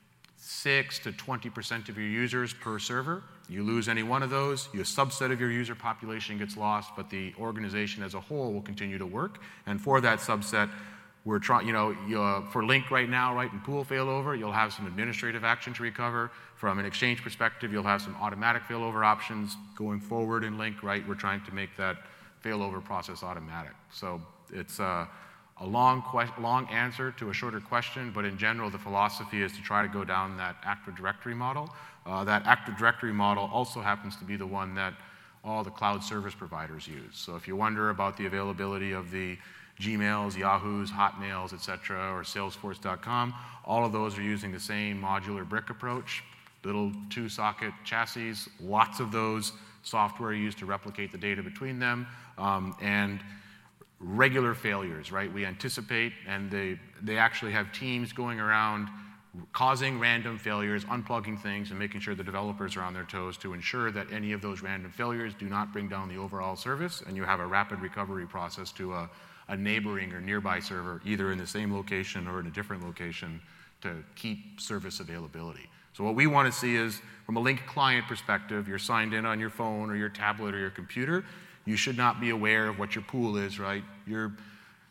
six to twenty percent of your users per server. You lose any one of those, a subset of your user population gets lost, but the organization as a whole will continue to work. And for that subset, we're trying, you know, you, uh, for Link right now, right, in pool failover, you'll have some administrative action to recover. From an Exchange perspective, you'll have some automatic failover options going forward in Link, right? We're trying to make that failover process automatic. So it's uh, a long, long answer to a shorter question, but in general, the philosophy is to try to go down that Active Directory model. Uh, that Active Directory model also happens to be the one that all the cloud service providers use. So if you wonder about the availability of the Gmails, Yahoos, Hotmails, et cetera, or Salesforce dot com, all of those are using the same modular brick approach, little two-socket chassis, lots of those software used to replicate the data between them, um, and regular failures, right? We anticipate, and they, they actually have teams going around causing random failures, unplugging things, and making sure the developers are on their toes to ensure that any of those random failures do not bring down the overall service, and you have a rapid recovery process to a, a neighboring or nearby server, either in the same location or in a different location, to keep service availability. So what we want to see is, from a Link client perspective, you're signed in on your phone or your tablet or your computer, you should not be aware of what your pool is, right? Your,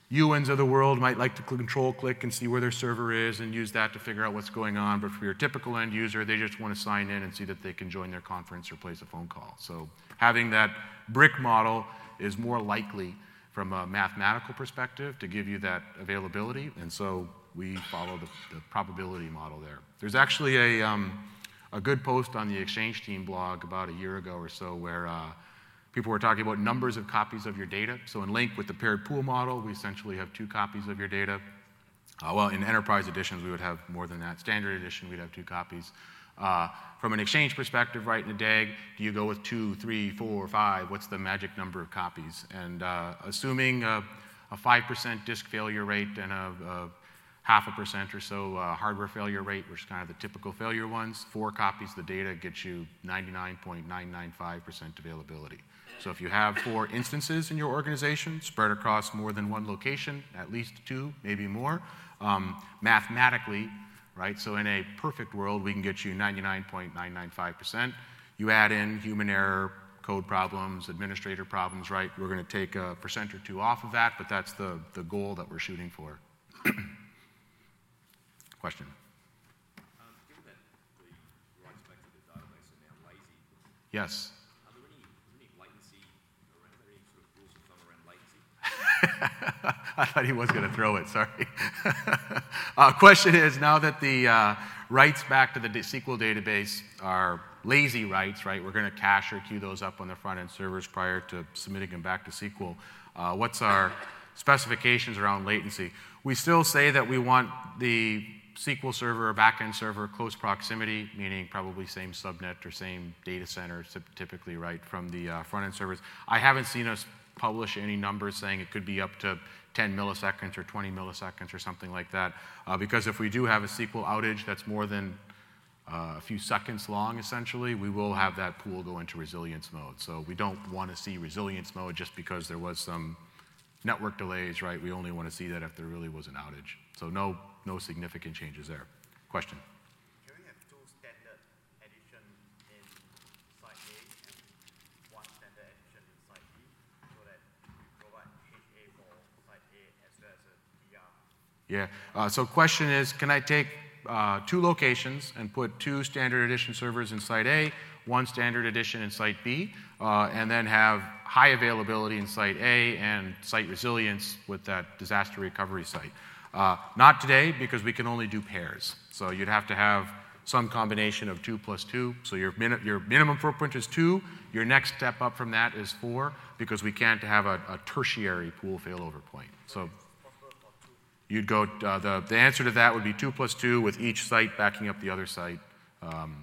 Ewans of the world might like to control click and see where their server is and use that to figure out what's going on. But for your typical end user, they just want to sign in and see that they can join their conference or place a phone call. So having that brick model is more likely from a mathematical perspective to give you that availability. And so we follow the, the probability model there. There's actually a, um, a good post on the Exchange Team blog about a year ago or so where uh, people were talking about numbers of copies of your data. So in Link with the paired pool model, we essentially have two copies of your data. Uh, well, in enterprise editions, we would have more than that. Standard edition, we'd have two copies. Uh, from an Exchange perspective, right, in a D A G, do you go with two, three, four, five? What's the magic number of copies? And uh, assuming a, a five percent disk failure rate and a, a half a percent or so uh, hardware failure rate, which is kind of the typical failure ones, four copies of the data gets you ninety-nine point nine nine five percent availability. So if you have four instances in your organization spread across more than one location, at least two, maybe more, um, mathematically, right, so in a perfect world, we can get you ninety-nine point nine nine five percent. You add in human error, code problems, administrator problems, right, we're going to take a percent or two off of that, but that's the, the goal that we're shooting for. Question? Um, given that the rights back to the database are now lazy, Yes. are there any, is there any latency around, are there any sort of rules of thumb around latency? I thought he was going to throw it, sorry. uh, question is, now that the uh, writes back to the S Q L database are lazy writes, right, we're going to cache or queue those up on the front-end servers prior to submitting them back to S Q L. Uh, what's our specifications around latency? We still say that we want the S Q L server or backend server close proximity, meaning probably same subnet or same data center, typically, right, from the uh, front-end servers. I haven't seen us publish any numbers saying it could be up to ten milliseconds or twenty milliseconds or something like that, uh, because if we do have a S Q L outage that's more than uh, a few seconds long, essentially, we will have that pool go into resilience mode. So we don't want to see resilience mode just because there was some network delays, right? We only want to see that if there really was an outage. So no, no significant changes there. Question? Can we have two standard edition in site A and one standard edition in site B so that we provide H A for site A as well as a P R? Yeah, uh, so question is, can I take uh, two locations and put two standard edition servers in site A, one standard edition in site B, uh, and then have high availability in site A and site resilience with that disaster recovery site? Uh, not today, because we can only do pairs. So you'd have to have some combination of two plus two. So your, min your minimum footprint is two. Your next step up from that is four, because we can't have a, a tertiary pool failover point. So you'd go, uh, the, the answer to that would be two plus two with each site backing up the other site. Um,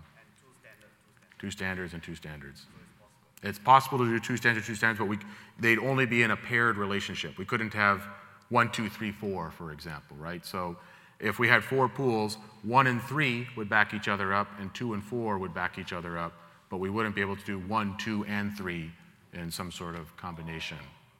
two standards and two standards. It's possible to do two standards, two standards, but we, they'd only be in a paired relationship. We couldn't have one, two, three, four, for example, right? So if we had four pools, one and three would back each other up, and two and four would back each other up, but we wouldn't be able to do one, two, and three in some sort of combination.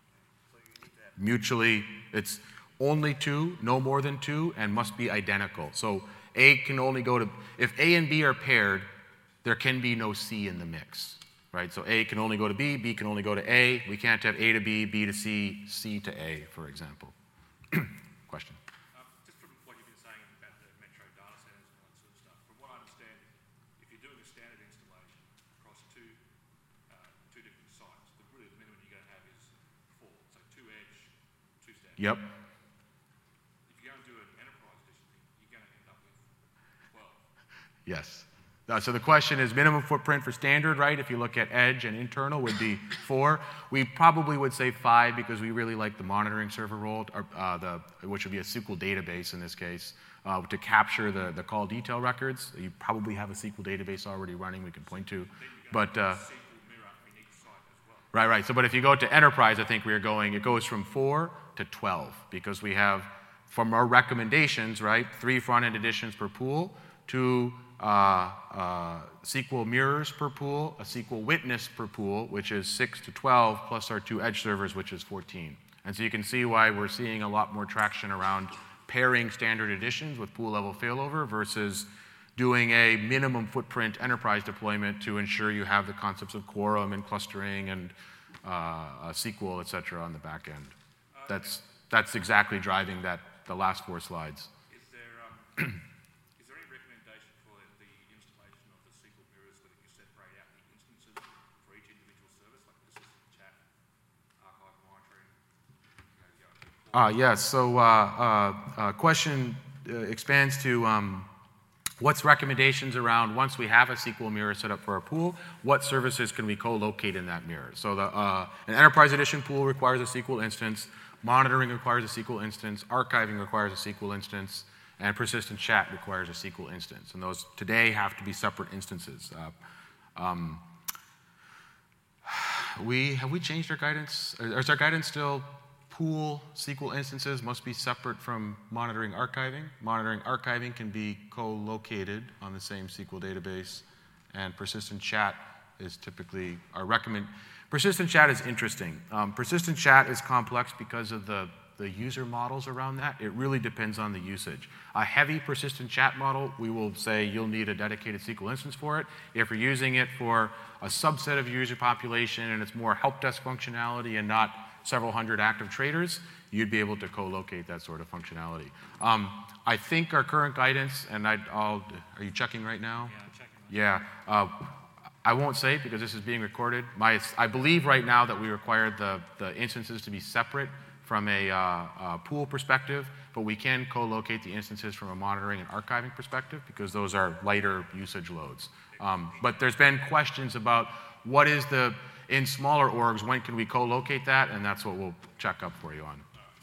Mutually, it's only two, no more than two, and must be identical. So A can only go to, if A and B are paired, there can be no C in the mix, right? So A can only go to B, B can only go to A. We can't have A to B, B to C, C to A, for example. Question? Um, just from what you've been saying about the metro data centers and all that sort of stuff, from what I understand, if you're doing a standard installation across two, uh, two different sites, the really the minimum you're going to have is four. So two edge, two standard. Yep. If you go and do an enterprise edition thing, you're going to end up with twelve. Yes. Uh, so the question is minimum footprint for standard, right? If you look at edge and internal would be four. We probably would say five because we really like the monitoring server role, or, uh, the, which would be a S Q L database in this case, uh, to capture the, the call detail records. You probably have a S Q L database already running we can point to. But, uh, right, right. So, but if you go to enterprise, I think we are going, it goes from four to twelve because we have, from our recommendations, right, three front-end editions per pool, two Uh, uh, S Q L mirrors per pool, a S Q L witness per pool, which is six to twelve, plus our two edge servers, which is fourteen. And so you can see why we're seeing a lot more traction around pairing standard editions with pool level failover versus doing a minimum footprint enterprise deployment to ensure you have the concepts of quorum and clustering and uh, uh, S Q L, et cetera, on the back end. Uh, That's that's exactly driving that, the last four slides. Is there, um, is there any recommendation for the installation of the S Q L mirrors so that you separate out the instances for each individual service, like persistent chat, archive monitoring? You know, Uh, yes, so uh, uh, uh, question uh, expands to um, what's recommendations around once we have a S Q L mirror set up for our pool, what services can we co-locate in that mirror? So the, uh, an Enterprise Edition pool requires a S Q L instance, monitoring requires a S Q L instance, archiving requires a S Q L instance, and persistent chat requires a S Q L instance. And those today have to be separate instances. Uh, um, we, have we changed our guidance? Is our guidance still pool S Q L instances must be separate from monitoring archiving? Monitoring archiving can be co-located on the same S Q L database, and persistent chat is typically our recommend. Persistent chat is interesting. Um, persistent chat is complex because of the, the user models around that. It really depends on the usage. A heavy persistent chat model, we will say you'll need a dedicated S Q L instance for it. If you're using it for a subset of your user population and it's more help desk functionality and not several hundred active traders, you'd be able to co-locate that sort of functionality. Um, I think our current guidance, and I'd, I'll, are you checking right now? Yeah, I'm checking. Yeah. Uh, I won't say it because this is being recorded. My, I believe right now that we require the, the instances to be separate from a, uh, a pool perspective, but we can co-locate the instances from a monitoring and archiving perspective because those are lighter usage loads. Um, but there's been questions about what is the, in smaller orgs, when can we co-locate that? And that's what we'll check up for you on.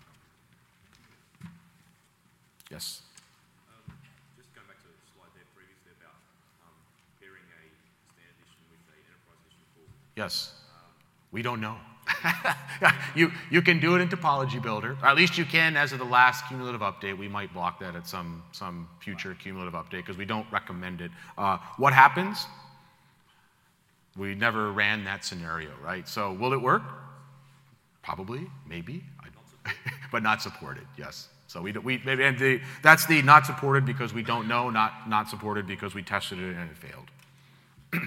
Yes? Um, just going back to the slide there previously about um, pairing a standard edition with a enterprise edition pool. Yes. We don't know. you, you can do it in Topology Builder, or at least you can as of the last cumulative update. We might block that at some, some future cumulative update because we don't recommend it. Uh, what happens? We never ran that scenario, right? So will it work? Probably, maybe, I, but not supported, yes. So we, we and the, that's the not supported because we don't know, not, not supported because we tested it and it failed.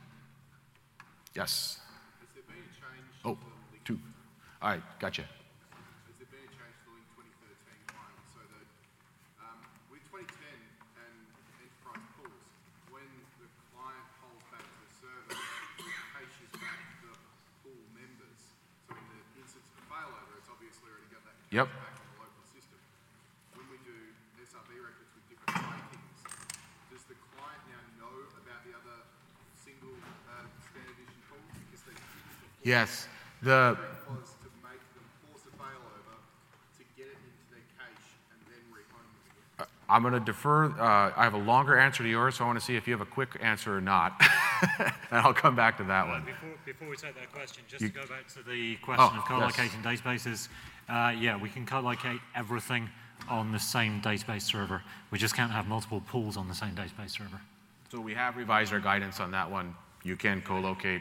Yes? Has there been a change Oh, to the link? two. All right, gotcha. Has there been a change to the link twenty thirteen one so that um, with twenty ten and enterprise pools, when the client pulls back to the server, it caches back the pool members. So in the instance of a failover, it's obviously already got that cache Yep. back in the local system. When we do S R V records with different ratings, does the client now know about the other single uh, standard edition pools? Because they Yes. The, was to make them force a failover to get it into their cache and then rehome them again. I'm going to defer. Uh, I have a longer answer to yours, so I want to see if you have a quick answer or not. And I'll come back to that one. Before, before we take that question, just You- to go back to the question Oh, of co-locating databases, uh, yeah, we can co-locate everything on the same database server. We just can't have multiple pools on the same database server. So we have revised our guidance on that one. You can co-locate.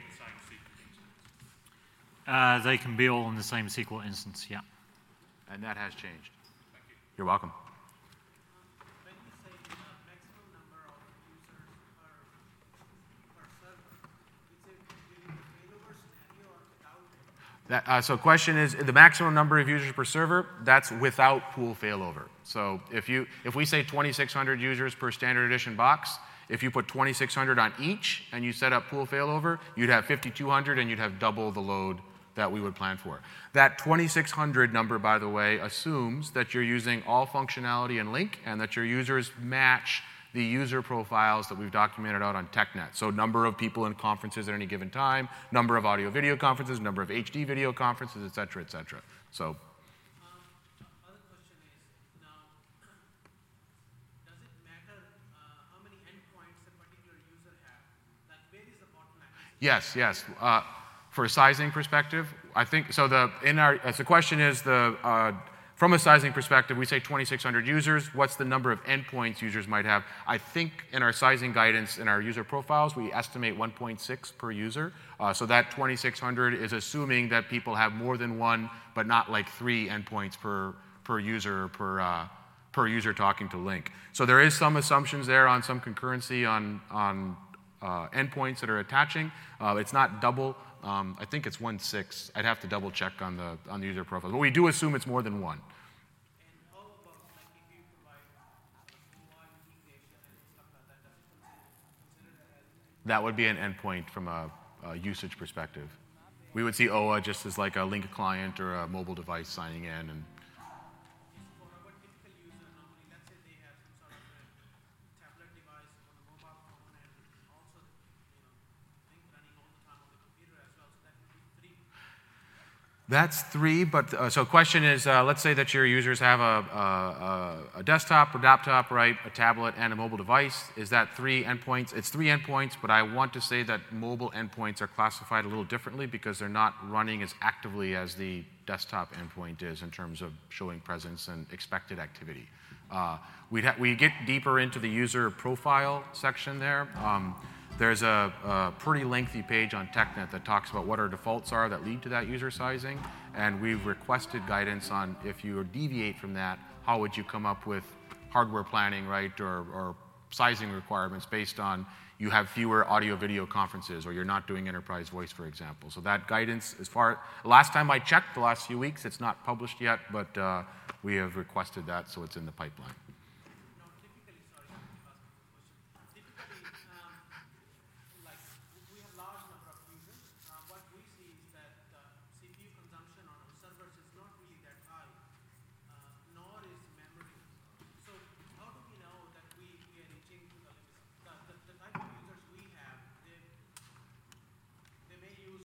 Uh, they can be all in the same S Q L instance, yeah. And that has changed. Thank you. You're welcome. When you say uh, maximum number of users per, per server, is it during the failover scenario or without it? That, uh, so question is, the maximum number of users per server, that's without pool failover. So if, you, if we say twenty-six hundred users per standard edition box, if you put twenty-six hundred on each and you set up pool failover, you'd have fifty-two hundred and you'd have double the load that we would plan for. That twenty-six hundred number, by the way, assumes that you're using all functionality in Link and that your users match the user profiles that we've documented out on TechNet. So number of people in conferences at any given time, number of audio video conferences, number of H D video conferences, et cetera, et cetera. So Um, other question is, now, does it matter uh, how many endpoints a particular user has? Like, where is the bottleneck? yes, yes. Uh, for a sizing perspective, I think, so the, in our, as the question is the, uh, from a sizing perspective, we say twenty-six hundred users. What's the number of endpoints users might have? I think in our sizing guidance, in our user profiles, we estimate one point six per user. Uh, so that twenty-six hundred is assuming that people have more than one, but not like three endpoints per, per user, per, uh, per user talking to Link. So there is some assumptions there on some concurrency on, on uh, endpoints that are attaching. Uh, it's not double, Um, I think it's one six. I'd have to double check on the on the user profile, but we do assume it's more than one. And how about like if you provide O I integration and stuff like that, does it consider consider that as That would be an endpoint from a, a usage perspective. We would see O A just as like a link client or a mobile device signing in, and for our typical user normally, let's say they have some sort of a tablet device on a mobile phone and also you know things running all the time on the computer as well, so that would be three. that's three. But uh, so question is, uh, let's say that your users have a, a, a desktop or laptop, right, a tablet, and a mobile device. Is that three endpoints? It's three endpoints, but I want to say that mobile endpoints are classified a little differently because they're not running as actively as the desktop endpoint is in terms of showing presence and expected activity. Uh, we'd ha- we get deeper into the user profile section there. Um, There's a, a pretty lengthy page on TechNet that talks about what our defaults are that lead to that user sizing, and we've requested guidance on if you deviate from that, how would you come up with hardware planning, right, or, or sizing requirements based on you have fewer audio-video conferences or you're not doing enterprise voice, for example. So that guidance, as far last time I checked, the last few weeks, it's not published yet, but uh, we have requested that, so it's in the pipeline.